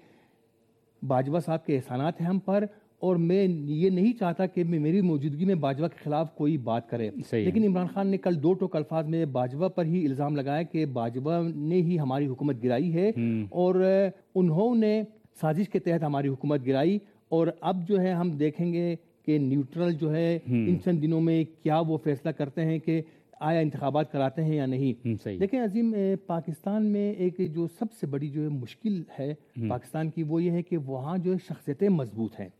باجوہ صاحب کے احسانات ہیں ہم پر, اور میں یہ نہیں چاہتا کہ میری موجودگی میں باجوہ کے خلاف کوئی بات کرے. لیکن عمران خان نے کل دو ٹوک الفاظ میں باجوہ پر ہی الزام لگایا کہ باجوہ نے ہی ہماری حکومت گرائی ہے اور انہوں نے سازش کے تحت ہماری حکومت گرائی. اور اب جو ہے ہم دیکھیں گے کہ نیوٹرل جو ہے ان چند دنوں میں کیا وہ فیصلہ کرتے ہیں کہ آیا انتخابات کراتے ہیں یا نہیں. دیکھیں عظیم, پاکستان میں ایک جو سب سے بڑی جو ہے مشکل ہے پاکستان کی وہ یہ ہے کہ وہاں جو ہے شخصیتیں مضبوط ہیں,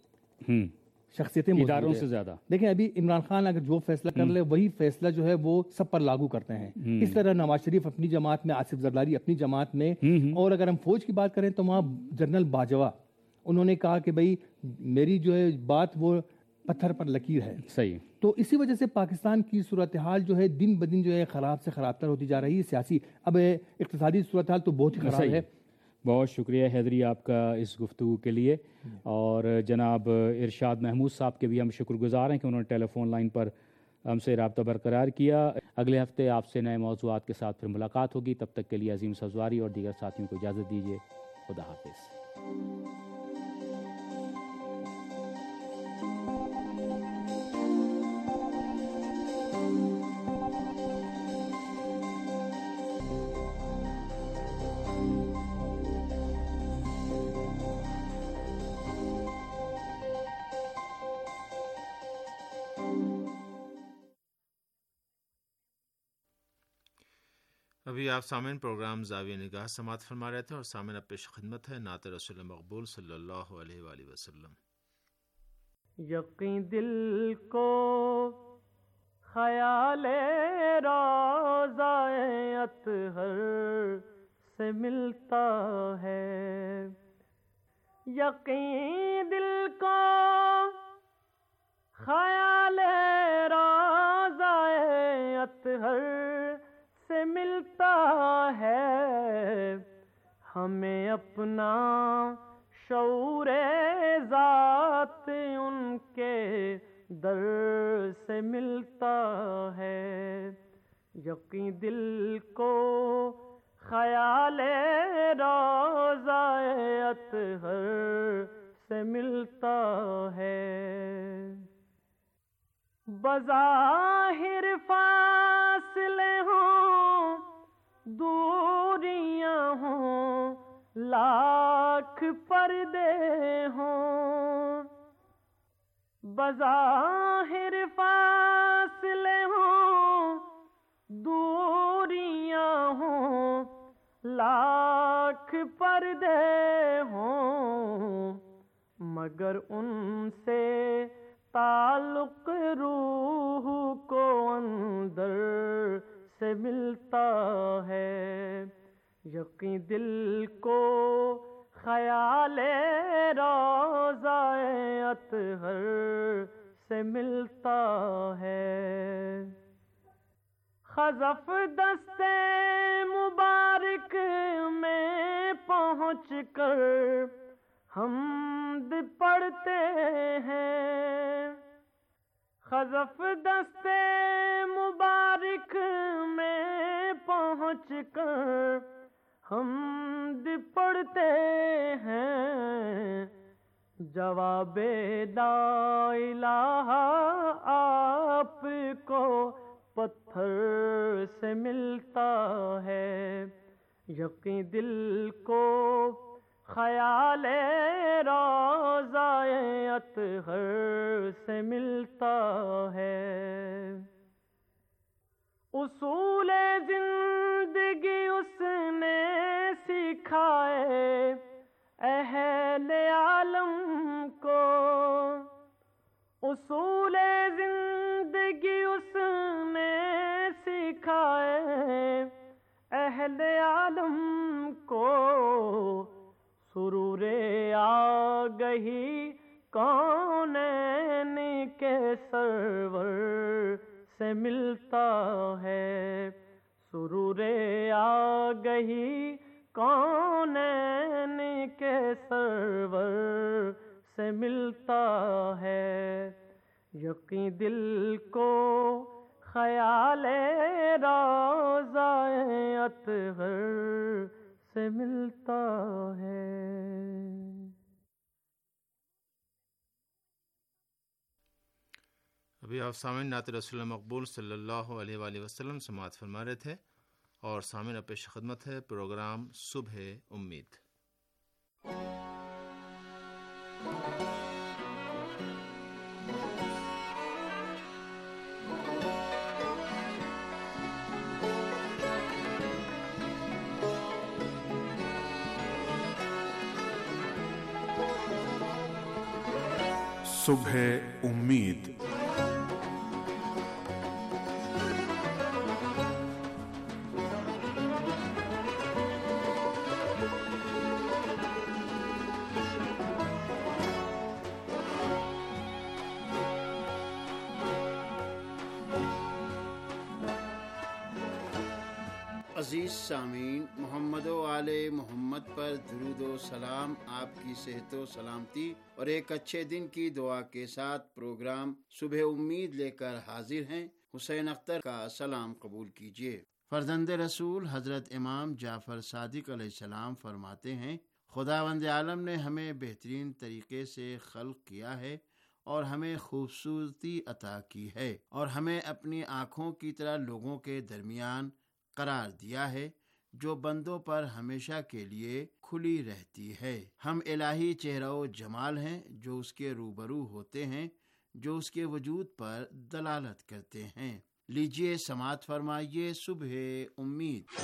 شخصیتیں اداروں سے زیادہ. دیکھیں ابھی عمران خان اگر جو فیصلہ کر لے وہی فیصلہ جو ہے وہ سب پر لاگو کرتے ہیں. اس طرح نواز شریف اپنی جماعت میں, آصف زرداری اپنی جماعت میں, اور اگر ہم فوج کی بات کریں تو وہاں جنرل باجوہ انہوں نے کہا کہ بھائی میری جو ہے بات وہ پتھر پر لکیر ہے. صحیح. تو اسی وجہ سے پاکستان کی صورتحال جو ہے دن بدن جو ہے خراب سے خراب تر ہوتی جا رہی ہے. سیاسی اب اقتصادی صورتحال تو بہت ہی خراب ہے. بہت شکریہ حیدری آپ کا اس گفتگو کے لیے, اور جناب ارشاد محمود صاحب کے بھی ہم شکر گزار ہیں کہ انہوں نے ٹیلی فون لائن پر ہم سے رابطہ برقرار کیا. اگلے ہفتے آپ سے نئے موضوعات کے ساتھ پھر ملاقات ہوگی. تب تک کے لیے عظیم سزواری اور دیگر ساتھیوں کو اجازت دیجیے. خدا حافظ. ابھی آپ سامعین پروگرام زاویہ نگاہ سماعت فرما رہے تھے, اور سامعین اب پیش خدمت ہے نعت رسول مقبول صلی اللہ علیہ وآلہ وسلم. یقین دل کو خیال روضہ اطہر سے ملتا ہے, یقین دل کو خیال روضہ اطہر سے ملتا ہے. ہمیں اپنا شعور ذات ان کے در سے ملتا ہے. یقین دل کو خیال روضہ اطہر سے ملتا ہے. بظاہر فاصلے ہوں دوریاں ہوں لاکھ پردے ہوں, بظاہر فاصلے ہوں دوریاں ہوں لاکھ پردے ہوں مگر ان سے تعلق روح کو اندر سے ملتا ہے. یقین دل کو خیال روضہ اطہر سے ملتا ہے. خزف دستے مبارک میں پہنچ کر حمد پڑھتے ہیں. خزف دستے مبارک میں پہنچ کر حمد پڑھتے ہیں. جواب لا الہ آپ کو پتھر سے ملتا ہے. یقین دل کو خیال روضہ اطہر سے ملتا ہے. اصول زندگی اس نے سکھائے اہل عالم کو. اصول زندگی اس نے سکھائے اہل عالم کو. سرور آگہی کونین کے سرور سے ملتا ہے. سرور آگہی کونین کے سرور سے ملتا ہے. یقین دل کو خیال روضہ اطہر سے ملتا ہے. ابھی آپ سامعین نعت رسول مقبول صلی اللہ علیہ وآلہ وسلم سماعت فرما رہے تھے اور سامعین پیش خدمت ہے پروگرام صبح امید. صبح امید. عزیز سامعین، محمد و آل محمد پر درود و سلام، آپ کی صحت و سلامتی اور ایک اچھے دن کی دعا کے ساتھ پروگرام صبح امید لے کر حاضر ہیں. حسین اختر کا سلام قبول کیجیے. فرزند رسول حضرت امام جعفر صادق علیہ السلام فرماتے ہیں، خداوند عالم نے ہمیں بہترین طریقے سے خلق کیا ہے اور ہمیں خوبصورتی عطا کی ہے اور ہمیں اپنی آنکھوں کی طرح لوگوں کے درمیان قرار دیا ہے جو بندوں پر ہمیشہ کے لیے کھلی رہتی ہے. ہم الہی چہرہ و جمال ہیں جو اس کے روبرو ہوتے ہیں، جو اس کے وجود پر دلالت کرتے ہیں. لیجئے سماعت فرمائیے صبح امید.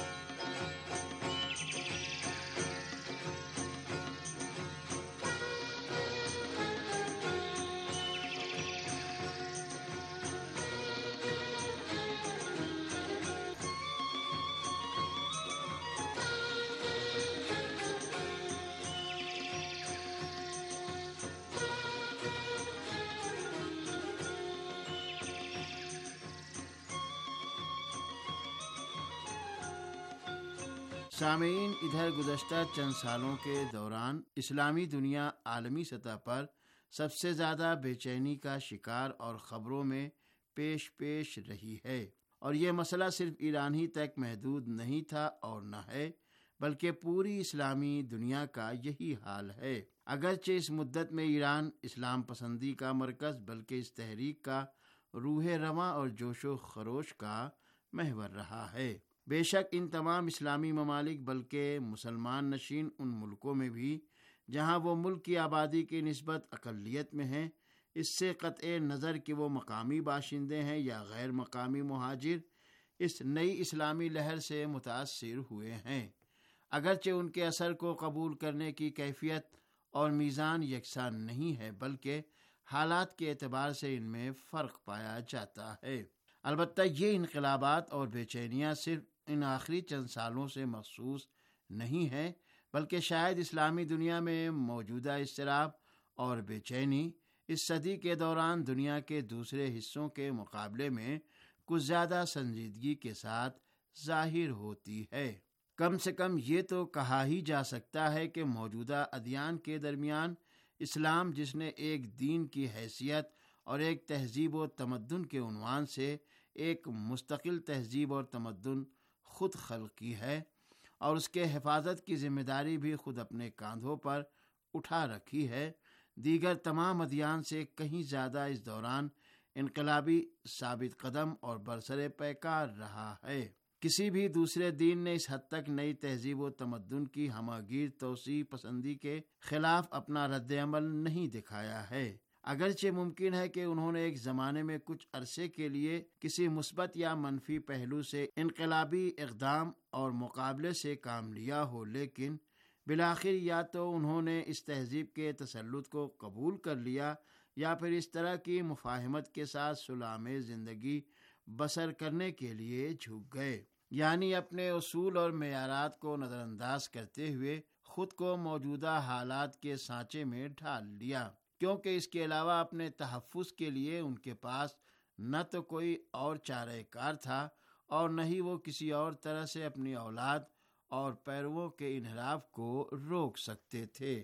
سامعین، ادھر گزشتہ چند سالوں کے دوران اسلامی دنیا عالمی سطح پر سب سے زیادہ بے چینی کا شکار اور خبروں میں پیش پیش رہی ہے، اور یہ مسئلہ صرف ایران ہی تک محدود نہیں تھا اور نہ ہے، بلکہ پوری اسلامی دنیا کا یہی حال ہے. اگرچہ اس مدت میں ایران اسلام پسندی کا مرکز بلکہ اس تحریک کا روح رواں اور جوش و خروش کا محور رہا ہے. بے شک ان تمام اسلامی ممالک بلکہ مسلمان نشین ان ملکوں میں بھی جہاں وہ ملک کی آبادی کی نسبت اقلیت میں ہیں، اس سے قطع نظر کہ وہ مقامی باشندے ہیں یا غیر مقامی مہاجر، اس نئی اسلامی لہر سے متاثر ہوئے ہیں، اگرچہ ان کے اثر کو قبول کرنے کی کیفیت اور میزان یکساں نہیں ہے، بلکہ حالات کے اعتبار سے ان میں فرق پایا جاتا ہے۔ البتہ یہ انقلابات اور بے چینیاں صرف ان آخری چند سالوں سے مخصوص نہیں ہیں، بلکہ شاید اسلامی دنیا میں موجودہ اضطراب اور بے چینی اس صدی کے دوران دنیا کے دوسرے حصوں کے مقابلے میں کچھ زیادہ سنجیدگی کے ساتھ ظاہر ہوتی ہے۔ کم سے کم یہ تو کہا ہی جا سکتا ہے کہ موجودہ ادیان کے درمیان اسلام، جس نے ایک دین کی حیثیت اور ایک تہذیب و تمدن کے عنوان سے ایک مستقل تہذیب اور تمدن خود خلق کی ہے اور اس کے حفاظت کی ذمہ داری بھی خود اپنے کاندھوں پر اٹھا رکھی ہے، دیگر تمام ادیان سے کہیں زیادہ اس دوران انقلابی، ثابت قدم اور برسر پیکار رہا ہے۔ کسی بھی دوسرے دین نے اس حد تک نئی تہذیب و تمدن کی ہمہ گیر توسیع پسندی کے خلاف اپنا رد عمل نہیں دکھایا ہے، اگرچہ ممکن ہے کہ انہوں نے ایک زمانے میں کچھ عرصے کے لیے کسی مثبت یا منفی پہلو سے انقلابی اقدام اور مقابلے سے کام لیا ہو، لیکن بالآخر یا تو انہوں نے اس تہذیب کے تسلط کو قبول کر لیا یا پھر اس طرح کی مفاہمت کے ساتھ صلح میں زندگی بسر کرنے کے لیے جھک گئے، یعنی اپنے اصول اور معیارات کو نظر انداز کرتے ہوئے خود کو موجودہ حالات کے سانچے میں ڈھال لیا، کیونکہ اس کے علاوہ اپنے تحفظ کے لیے ان کے پاس نہ تو کوئی اور چارہ کار تھا اور نہ ہی وہ کسی اور طرح سے اپنی اولاد اور پیرووں کے انحراف کو روک سکتے تھے۔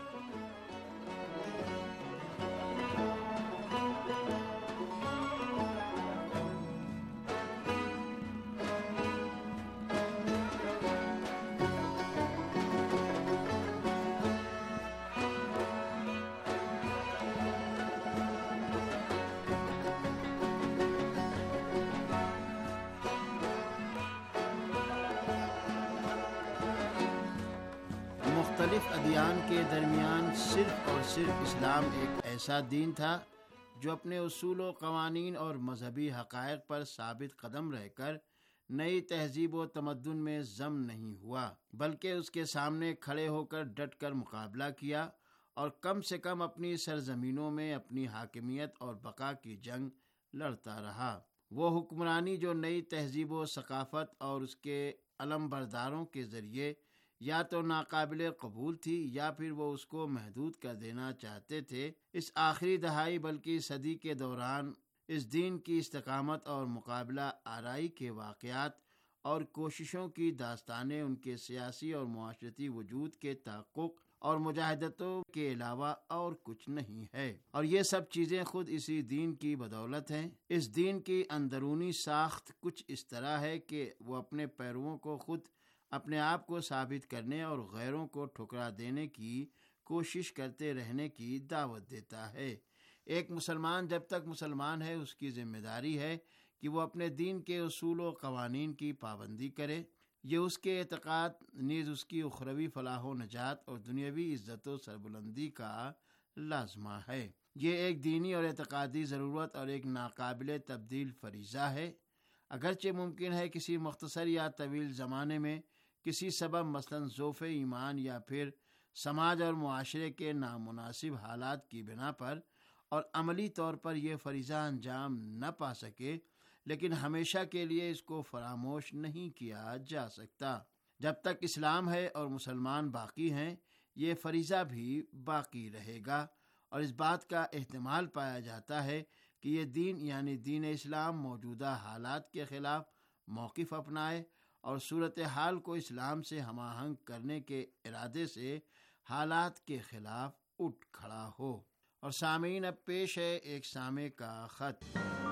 مختلف ادیان کے درمیان صرف اور صرف اسلام ایک ایسا دین تھا جو اپنے اصول و قوانین اور مذہبی حقائق پر ثابت قدم رہ کر نئی تہذیب و تمدن میں ضم نہیں ہوا، بلکہ اس کے سامنے کھڑے ہو کر ڈٹ کر مقابلہ کیا اور کم سے کم اپنی سرزمینوں میں اپنی حاکمیت اور بقا کی جنگ لڑتا رہا۔ وہ حکمرانی جو نئی تہذیب و ثقافت اور اس کے علم برداروں کے ذریعے یا تو ناقابل قبول تھی یا پھر وہ اس کو محدود کر دینا چاہتے تھے، اس آخری دہائی بلکہ صدی کے دوران اس دین کی استقامت اور مقابلہ آرائی کے واقعات اور کوششوں کی داستانیں ان کے سیاسی اور معاشرتی وجود کے تحقق اور مجاہدتوں کے علاوہ اور کچھ نہیں ہے، اور یہ سب چیزیں خود اسی دین کی بدولت ہیں۔ اس دین کی اندرونی ساخت کچھ اس طرح ہے کہ وہ اپنے پیرووں کو خود اپنے آپ کو ثابت کرنے اور غیروں کو ٹھکرا دینے کی کوشش کرتے رہنے کی دعوت دیتا ہے۔ ایک مسلمان جب تک مسلمان ہے اس کی ذمہ داری ہے کہ وہ اپنے دین کے اصول و قوانین کی پابندی کرے، یہ اس کے اعتقاد نیز اس کی اخروی فلاح و نجات اور دنیاوی عزت و سربلندی کا لازمہ ہے۔ یہ ایک دینی اور اعتقادی ضرورت اور ایک ناقابل تبدیل فریضہ ہے، اگرچہ ممکن ہے کسی مختصر یا طویل زمانے میں کسی سبب مثلاً ضعف ایمان یا پھر سماج اور معاشرے کے نامناسب حالات کی بنا پر اور عملی طور پر یہ فریضہ انجام نہ پا سکے، لیکن ہمیشہ کے لیے اس کو فراموش نہیں کیا جا سکتا۔ جب تک اسلام ہے اور مسلمان باقی ہیں یہ فریضہ بھی باقی رہے گا، اور اس بات کا احتمال پایا جاتا ہے کہ یہ دین یعنی دین اسلام موجودہ حالات کے خلاف موقف اپنائے اور صورتحال کو اسلام سے ہم آہنگ کرنے کے ارادے سے حالات کے خلاف اٹھ کھڑا ہو۔ اور سامعین، اب پیش ہے ایک سامع کا خط۔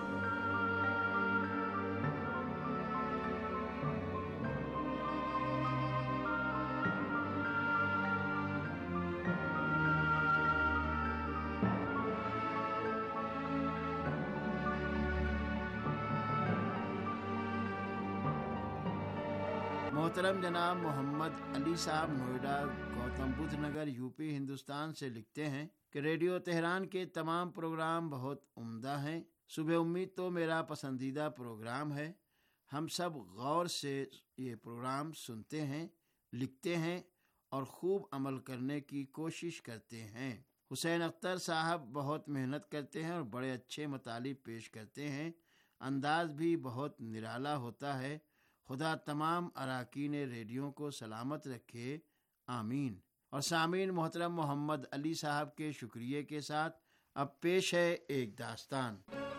محترم جناب محمد علی صاحب نوئیڈا گوتم بدھ نگر یو پی ہندوستان سے لکھتے ہیں کہ ریڈیو تہران کے تمام پروگرام بہت عمدہ ہیں۔ صبح امید تو میرا پسندیدہ پروگرام ہے۔ ہم سب غور سے یہ پروگرام سنتے ہیں، لکھتے ہیں اور خوب عمل کرنے کی کوشش کرتے ہیں۔ حسین اختر صاحب بہت محنت کرتے ہیں اور بڑے اچھے مطالب پیش کرتے ہیں، انداز بھی بہت نرالا ہوتا ہے۔ خدا تمام اراکین ریڈیو کو سلامت رکھے، آمین۔ اور سامعین محترم، محمد علی صاحب کے شکریہ کے ساتھ اب پیش ہے ایک داستان۔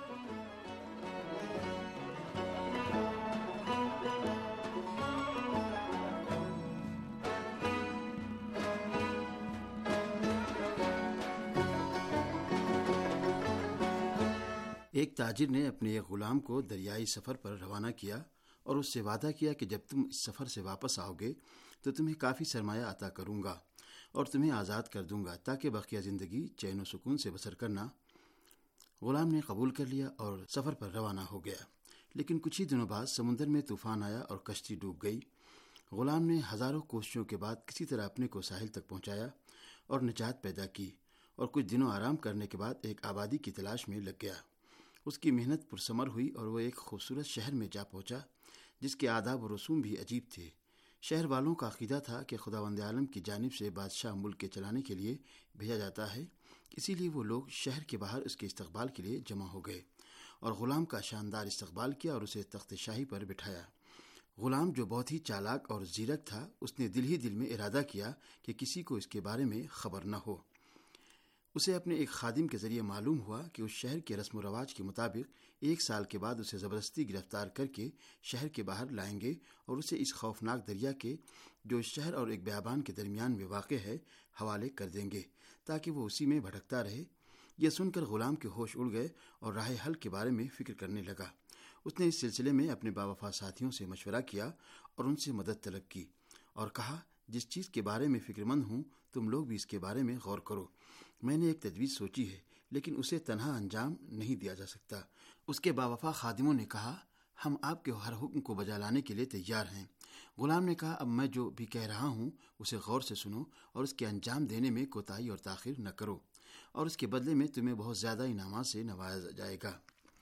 ایک تاجر نے اپنے ایک غلام کو دریائی سفر پر روانہ کیا اور اس سے وعدہ کیا کہ جب تم اس سفر سے واپس آؤ گے تو تمہیں کافی سرمایہ عطا کروں گا اور تمہیں آزاد کر دوں گا تاکہ بقیہ زندگی چین و سکون سے بسر کرنا۔ غلام نے قبول کر لیا اور سفر پر روانہ ہو گیا، لیکن کچھ ہی دنوں بعد سمندر میں طوفان آیا اور کشتی ڈوب گئی۔ غلام نے ہزاروں کوششوں کے بعد کسی طرح اپنے کو ساحل تک پہنچایا اور نجات پیدا کی، اور کچھ دنوں آرام کرنے کے بعد ایک آبادی کی تلاش میں لگ گیا۔ اس کی محنت پرثمر ہوئی اور وہ ایک خوبصورت شہر میں جا پہنچا جس کے آداب و رسوم بھی عجیب تھے۔ شہر والوں کا عقیدہ تھا کہ خداوند عالم کی جانب سے بادشاہ ملک کے چلانے کے لیے بھیجا جاتا ہے، اسی لیے وہ لوگ شہر کے باہر اس کے استقبال کے لیے جمع ہو گئے اور غلام کا شاندار استقبال کیا اور اسے تخت شاہی پر بٹھایا۔ غلام جو بہت ہی چالاک اور زیرک تھا، اس نے دل ہی دل میں ارادہ کیا کہ کسی کو اس کے بارے میں خبر نہ ہو۔ اسے اپنے ایک خادم کے ذریعے معلوم ہوا کہ اس شہر کے رسم و رواج کے مطابق ایک سال کے بعد اسے زبردستی گرفتار کر کے شہر کے باہر لائیں گے اور اسے اس خوفناک دریا کے جو اس شہر اور ایک بیابان کے درمیان میں واقع ہے حوالے کر دیں گے تاکہ وہ اسی میں بھٹکتا رہے۔ یہ سن کر غلام کے ہوش اڑ گئے اور راہ حل کے بارے میں فکر کرنے لگا۔ اس نے اس سلسلے میں اپنے باوفا ساتھیوں سے مشورہ کیا اور ان سے مدد طلب کی اور کہا، جس چیز کے بارے میں فکر مند ہوں تم لوگ بھی اس کے بارے میں غور کرو۔ میں نے ایک تجویز سوچی ہے لیکن اسے تنہا انجام نہیں دیا جا سکتا۔ اس کے باوفا خادموں نے کہا، ہم آپ کے ہر حکم کو بجا لانے کے لیے تیار ہیں۔ غلام نے کہا، اب میں جو بھی کہہ رہا ہوں اسے غور سے سنو اور اس کے انجام دینے میں کوتاہی اور تاخیر نہ کرو، اور اس کے بدلے میں تمہیں بہت زیادہ انعامات سے نوازا جائے گا۔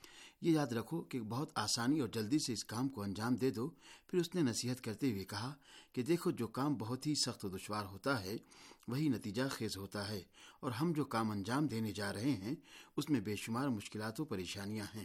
یہ یاد رکھو کہ بہت آسانی اور جلدی سے اس کام کو انجام دے دو۔ پھر اس نے نصیحت کرتے ہوئے کہا کہ دیکھو، جو کام بہت ہی سخت و دشوار ہوتا ہے وہی نتیجہ خیز ہوتا ہے، اور ہم جو کام انجام دینے جا رہے ہیں اس میں بے شمار مشکلات و پریشانیاں ہیں۔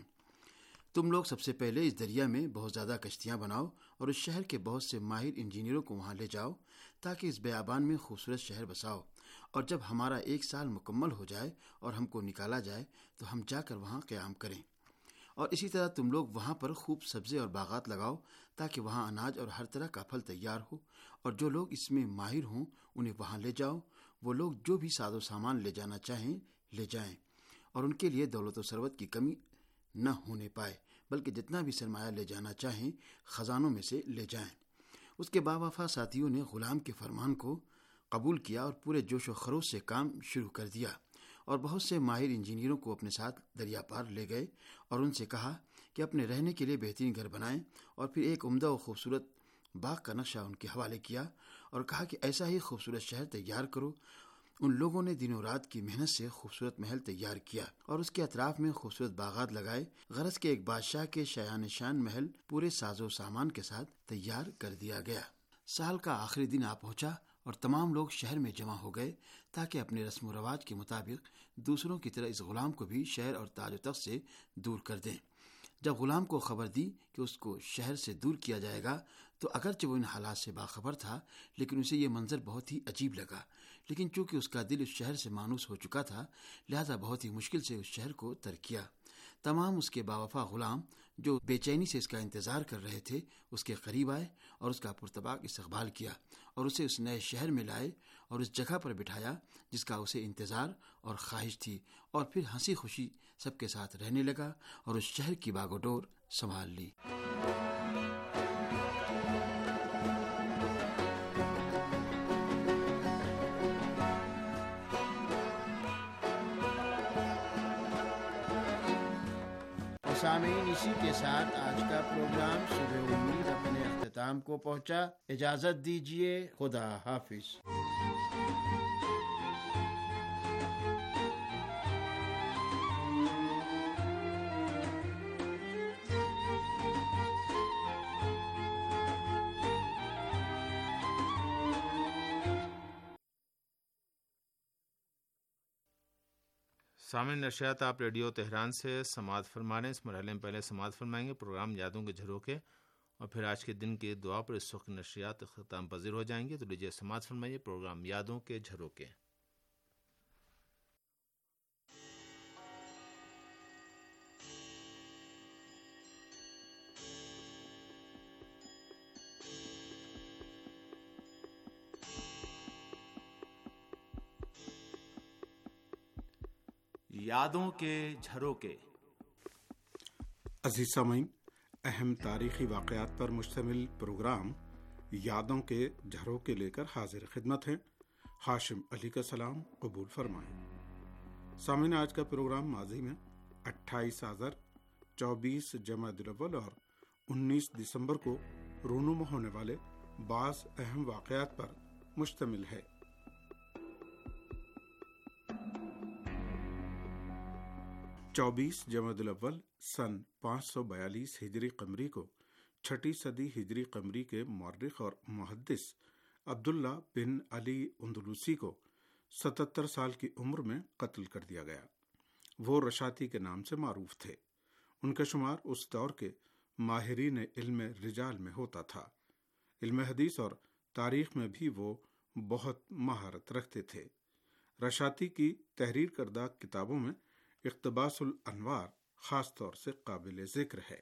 تم لوگ سب سے پہلے اس دریا میں بہت زیادہ کشتیاں بناؤ اور اس شہر کے بہت سے ماہر انجینئروں کو وہاں لے جاؤ تاکہ اس بیابان میں خوبصورت شہر بساؤ، اور جب ہمارا ایک سال مکمل ہو جائے اور ہم کو نکالا جائے تو ہم جا کر وہاں قیام کریں۔ اور اسی طرح تم لوگ وہاں پر خوب سبزے اور باغات لگاؤ تاکہ وہاں اناج اور ہر طرح کا پھل تیار ہو، اور جو لوگ اس میں ماہر ہوں انہیں وہاں لے جاؤ۔ وہ لوگ جو بھی ساز و سامان لے جانا چاہیں لے جائیں، اور ان کے لیے دولت و ثروت کی کمی نہ ہونے پائے، بلکہ جتنا بھی سرمایہ لے جانا چاہیں خزانوں میں سے لے جائیں۔ اس کے باوفا ساتھیوں نے غلام کے فرمان کو قبول کیا اور پورے جوش و خروش سے کام شروع کر دیا، اور بہت سے ماہر انجینئروں کو اپنے ساتھ دریا پار لے گئے اور ان سے کہا کہ اپنے رہنے کے لیے بہترین گھر بنائیں، اور پھر ایک عمدہ و خوبصورت باغ کا نقشہ ان کے حوالے کیا اور کہا کہ ایسا ہی خوبصورت شہر تیار کرو۔ ان لوگوں نے دنوں رات کی محنت سے خوبصورت محل تیار کیا اور اس کے اطراف میں خوبصورت باغات لگائے، غرض کے ایک بادشاہ کے شایان شان محل پورے ساز و سامان کے ساتھ تیار کر دیا گیا۔ سال کا آخری دن آ پہنچا اور تمام لوگ شہر میں جمع ہو گئے تاکہ اپنے رسم و رواج کے مطابق دوسروں کی طرح اس غلام کو بھی شہر اور تاج و تخت سے دور کر دیں۔ جب غلام کو خبر دی کہ اس کو شہر سے دور کیا جائے گا تو اگرچہ وہ ان حالات سے باخبر تھا لیکن اسے یہ منظر بہت ہی عجیب لگا، لیکن چونکہ اس کا دل اس شہر سے مانوس ہو چکا تھا لہذا بہت ہی مشکل سے اس شہر کو ترک کیا۔ تمام اس کے باوفا غلام جو بے چینی سے اس کا انتظار کر رہے تھے اس کے قریب آئے اور اس کا پرتپاک استقبال کیا اور اسے اس نئے شہر میں لائے اور اس جگہ پر بٹھایا جس کا اسے انتظار اور خواہش تھی، اور پھر ہنسی خوشی سب کے ساتھ رہنے لگا اور اس شہر کی باغ و ڈور سنبھال لی۔ سامعین، اسی کے ساتھ آج کا پروگرام صبح امید اپنے اختتام کو پہنچا۔ اجازت دیجیے، خدا حافظ۔ سامعین، نشریات آپ ریڈیو تہران سے سماعت فرما رہے ہیں۔ اس مرحلے میں پہلے سماعت فرمائیں گے پروگرام یادوں کے جھروکے، اور پھر آج کے دن کی دعا پر اس وقت نشریات اختتام پذیر ہو جائیں گے۔ تو لیجیے سماعت فرمائیے پروگرام یادوں کے جھروکے۔ یادوں کے جھروکے۔ عزیز سامعین، اہم تاریخی واقعات پر مشتمل پروگرام یادوں کے جھروکے لے کر حاضر خدمت ہیں۔ ہاشم علی کا سلام قبول فرمائیں۔ سامعین، آج کا پروگرام ماضی میں اٹھائیس آذر، چوبیس جمادی الاول اور انیس دسمبر کو رونما ہونے والے بعض اہم واقعات پر مشتمل ہے۔ چوبیس جمادی الاول سن پانچ سو بیالیس ہجری قمری کو چھٹی صدی ہجری قمری کے مورخ اور محدث عبداللہ بن علی اندلوسی کو ستتر سال کی عمر میں قتل کر دیا گیا۔ وہ رشاتی کے نام سے معروف تھے۔ ان کا شمار اس دور کے ماہرین علم رجال میں ہوتا تھا۔ علم حدیث اور تاریخ میں بھی وہ بہت مہارت رکھتے تھے۔ رشاتی کی تحریر کردہ کتابوں میں اقتباس الانوار خاص طور سے قابل ذکر ہے۔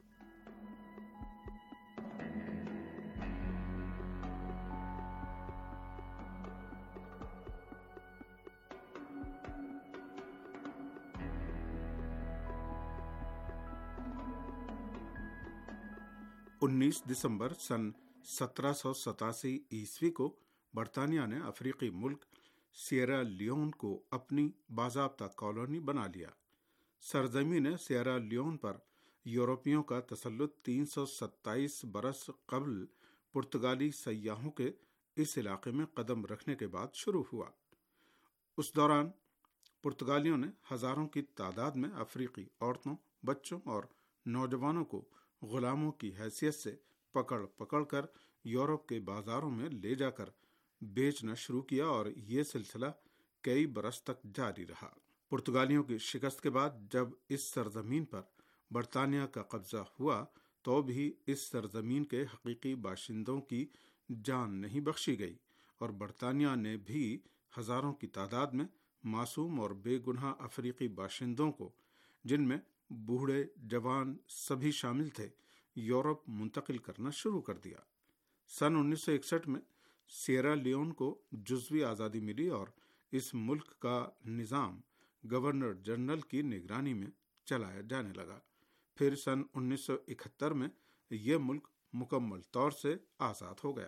انیس دسمبر سن سترہ سو ستاسی عیسوی کو برطانیہ نے افریقی ملک سیئرا لیون کو اپنی باضابطہ کالونی بنا لیا۔ سرزمین سیئرا لیون پر یورپیوں کا تسلط تین سو ستائیس برس قبل پرتگالی سیاحوں کے اس علاقے میں قدم رکھنے کے بعد شروع ہوا۔ اس دوران پرتگالیوں نے ہزاروں کی تعداد میں افریقی عورتوں، بچوں اور نوجوانوں کو غلاموں کی حیثیت سے پکڑ پکڑ کر یورپ کے بازاروں میں لے جا کر بیچنا شروع کیا، اور یہ سلسلہ کئی برس تک جاری رہا۔ پرتگالیوں کی شکست کے بعد جب اس سرزمین پر برطانیہ کا قبضہ ہوا تو بھی اس سرزمین کے حقیقی باشندوں کی جان نہیں بخشی گئی، اور برطانیہ نے بھی ہزاروں کی تعداد میں معصوم اور بے گناہ افریقی باشندوں کو، جن میں بوڑھے جوان سبھی شامل تھے، یورپ منتقل کرنا شروع کر دیا۔ سن انیس سو اکسٹھ میں سیئرا لیون کو جزوی آزادی ملی اور اس ملک کا نظام گورنر جنرل کی نگرانی میں چلایا جانے لگا۔ پھر سن انیس سو اکہتر میں یہ ملک مکمل طور سے آزاد ہو گیا۔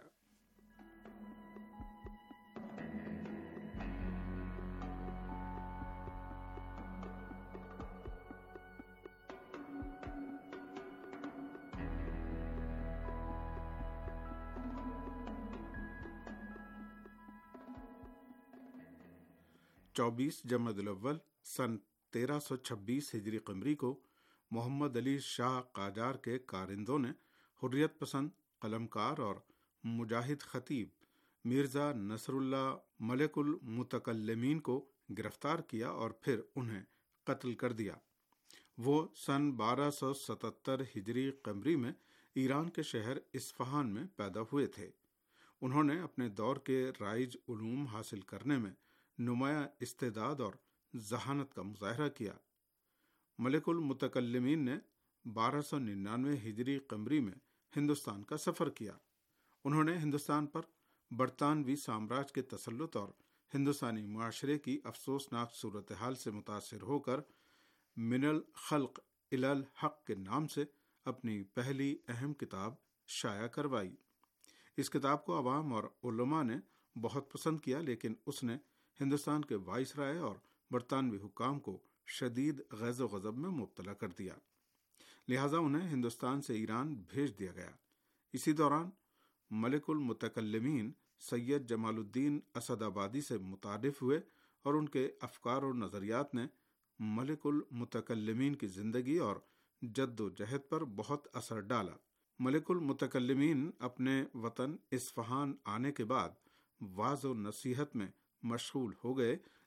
چوبیس جمادی الاول سن تیرہ سو چھبیس ہجری قمری کو محمد علی شاہ قاجار کے کارندوں نے حریت پسند قلمکار اور مجاہد خطیب مرزا نصر اللہ ملک المتکلمین کو گرفتار کیا اور پھر انہیں قتل کر دیا۔ وہ سن بارہ سو ستتر ہجری قمری میں ایران کے شہر اصفہان میں پیدا ہوئے تھے۔ انہوں نے اپنے دور کے رائج علوم حاصل کرنے میں نمایاں استعداد اور ذہانت کا مظاہرہ کیا۔ ملک المتکلمین نے بارہ سو ننانوے ہجری قمری میں ہندوستان کا سفر کیا۔ انہوں نے ہندوستان پر برطانوی سامراج کے تسلط اور ہندوستانی معاشرے کی افسوسناک صورتحال سے متاثر ہو کر من الخلق الی الحق کے نام سے اپنی پہلی اہم کتاب شائع کروائی۔ اس کتاب کو عوام اور علماء نے بہت پسند کیا، لیکن اس نے ہندوستان کے وائسرائے اور برطانوی حکام کو شدید غیظ و غضب میں مبتلا کر دیا، لہذا انہیں ہندوستان سے ایران بھیج دیا گیا۔ اسی دوران ملک المتکلمین سید جمال الدین اسد آبادی سے متعارف ہوئے اور ان کے افکار اور نظریات نے ملک المتکلمین کی زندگی اور جد و جہد پر بہت اثر ڈالا۔ ملک المتکلمین اپنے وطن اصفہان آنے کے بعد وعظ و نصیحت میں مشغول ہو گئے،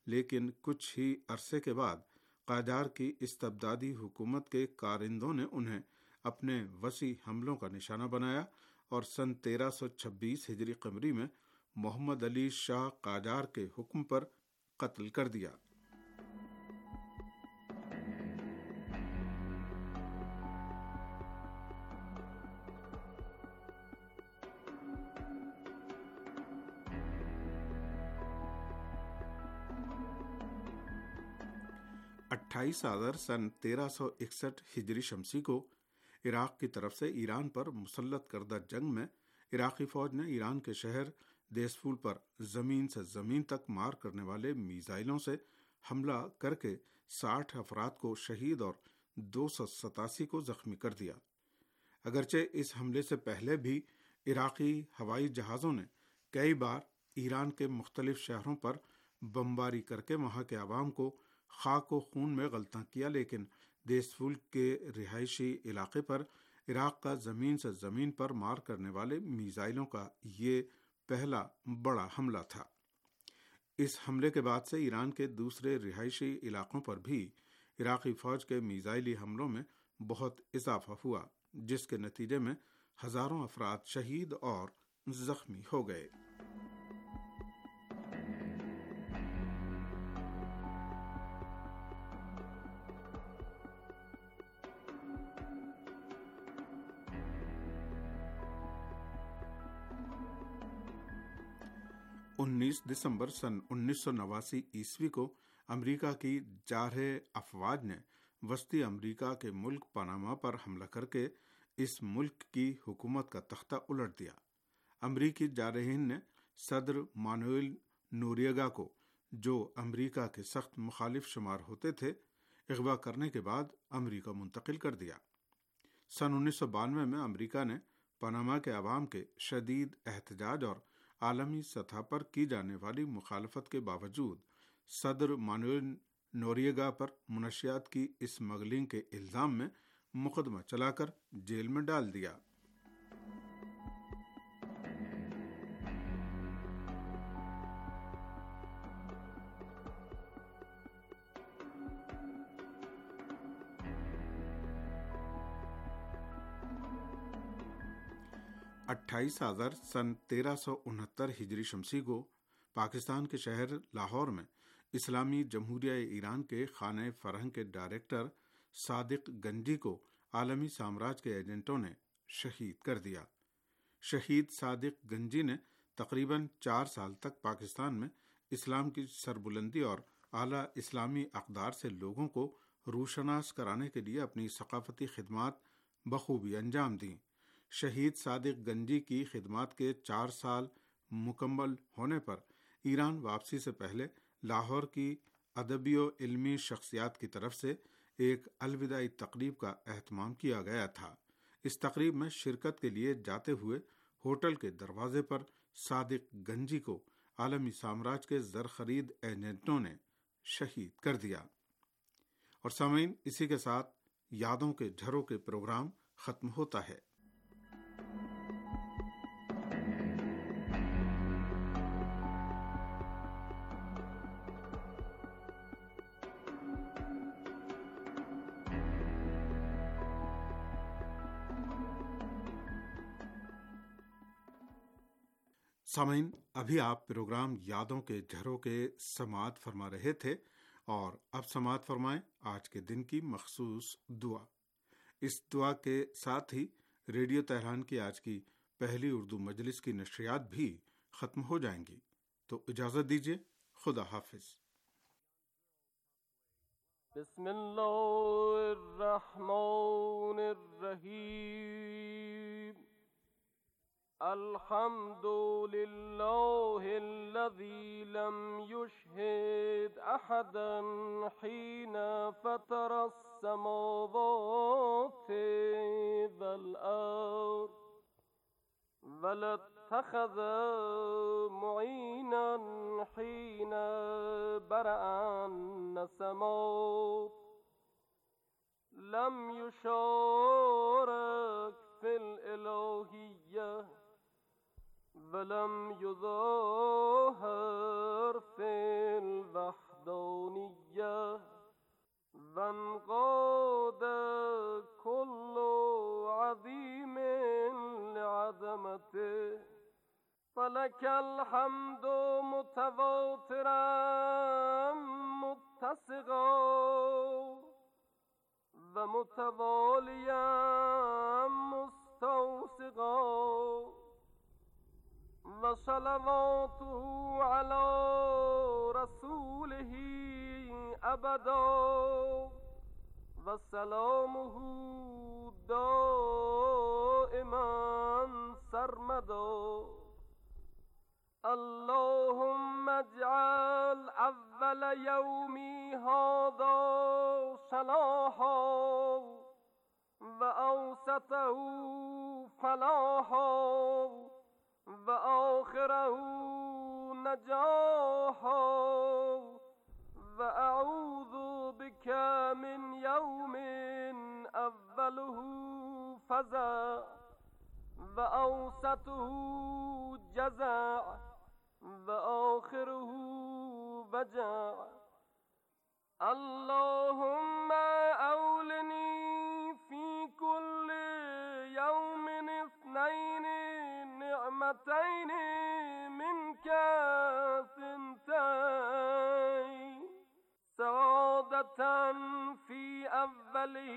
لیکن کچھ ہی عرصے کے بعد قاجار کی استبدادی حکومت کے کارندوں نے انہیں اپنے وسیع حملوں کا نشانہ بنایا اور سن تیرہ سو چھبیس ہجری قمری میں محمد علی شاہ قاجار کے حکم پر قتل کر دیا۔ اٹھائیس آذر سن تیرہ سو اکسٹھ ہجری شمسی کو عراق کی طرف سے ایران پر مسلط کردہ جنگ میں عراقی فوج نے ایران کے شہر دیسفول پر زمین سے زمین تک مار کرنے والے میزائلوں سے حملہ کر کے ساٹھ افراد کو شہید اور دو سو ستاسی کو زخمی کر دیا۔ اگرچہ اس حملے سے پہلے بھی عراقی ہوائی جہازوں نے کئی بار ایران کے مختلف شہروں پر بمباری کر کے وہاں کے عوام کو خاک و خون میں غلطاں کیا، لیکن دیسفول کے رہائشی علاقے پر عراق کا زمین سے زمین پر مار کرنے والے میزائلوں کا یہ پہلا بڑا حملہ تھا۔ اس حملے کے بعد سے ایران کے دوسرے رہائشی علاقوں پر بھی عراقی فوج کے میزائلی حملوں میں بہت اضافہ ہوا، جس کے نتیجے میں ہزاروں افراد شہید اور زخمی ہو گئے۔ انیس دسمبر سن انیس سو نواسی عیسوی کو امریکہ کی جارح افواج نے وسطی امریکہ کے ملک پاناما پر حملہ کر کے اس ملک کی حکومت کا تختہ الٹ دیا۔ امریکی جارحین نے صدر مانویل نوریگا کو، جو امریکہ کے سخت مخالف شمار ہوتے تھے، اغوا کرنے کے بعد امریکہ منتقل کر دیا۔ سن انیس سو بانوے میں امریکہ نے پاناما کے عوام کے شدید احتجاج اور عالمی سطح پر کی جانے والی مخالفت کے باوجود صدر مانویل نوریگا پر منشیات کی اسمگلنگ کے الزام میں مقدمہ چلا کر جیل میں ڈال دیا۔ اٹھائیس آذر سن تیرہ سو انہتر ہجری شمسی کو پاکستان کے شہر لاہور میں اسلامی جمہوریہ ایران کے خانہ فرہنگ کے ڈائریکٹر صادق گنجی کو عالمی سامراج کے ایجنٹوں نے شہید کر دیا۔ شہید صادق گنجی نے تقریباً چار سال تک پاکستان میں اسلام کی سربلندی اور اعلیٰ اسلامی اقدار سے لوگوں کو روشناس کرانے کے لیے اپنی ثقافتی خدمات بخوبی انجام دیں۔ شہید صادق گنجی کی خدمات کے چار سال مکمل ہونے پر ایران واپسی سے پہلے لاہور کی ادبی و علمی شخصیات کی طرف سے ایک الوداعی تقریب کا اہتمام کیا گیا تھا۔ اس تقریب میں شرکت کے لیے جاتے ہوئے ہوٹل کے دروازے پر صادق گنجی کو عالمی سامراج کے زر خرید ایجنٹوں نے شہید کر دیا۔ اور سامعین، اسی کے ساتھ یادوں کے جھروں کے پروگرام ختم ہوتا ہے۔ سامعین، ابھی آپ پروگرام یادوں کے جھروں کے سماعت فرما رہے تھے، اور اب سماعت فرمائیں آج کے دن کی مخصوص دعا۔ اس دعا کے ساتھ ہی ریڈیو تہران کی آج کی پہلی اردو مجلس کی نشریات بھی ختم ہو جائیں گی، تو اجازت دیجیے۔ خدا حافظ۔ بسم اللہ الرحمن الرحیم۔ الحمد للہ الذی لم یشہد احدا حین فطر السماوات والارض ولا اتخذ معینا حین برأ السماوات لم یشارک فی الالوہیہ ولم يظاهر في الوحدانية فانقاد كل عظيم لعظمته فلك الحمد متواترا متسقا و متواليا مستوسقا و صلواته على رسوله أبدا و سلامه دائما سرمدا اللهم اجعل اول یومی هذا صلاحا و اوسطه فلاحا و آخره نجاحا و اعوذ بك من یوم اوله فزع و اوسطه جزع و آخره وجع اللهم اولني في كل يوم اثنين نعمتين منك ثنتين سعادة في اوله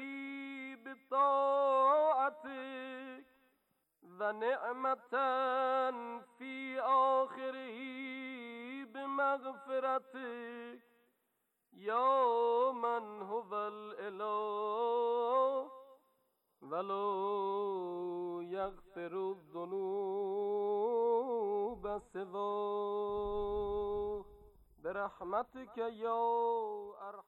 بطاعتك و نعمة في آخره بمغفرتك یا من هو الاله ولو یغفر الذنوب سواه برحمتك یا ارحم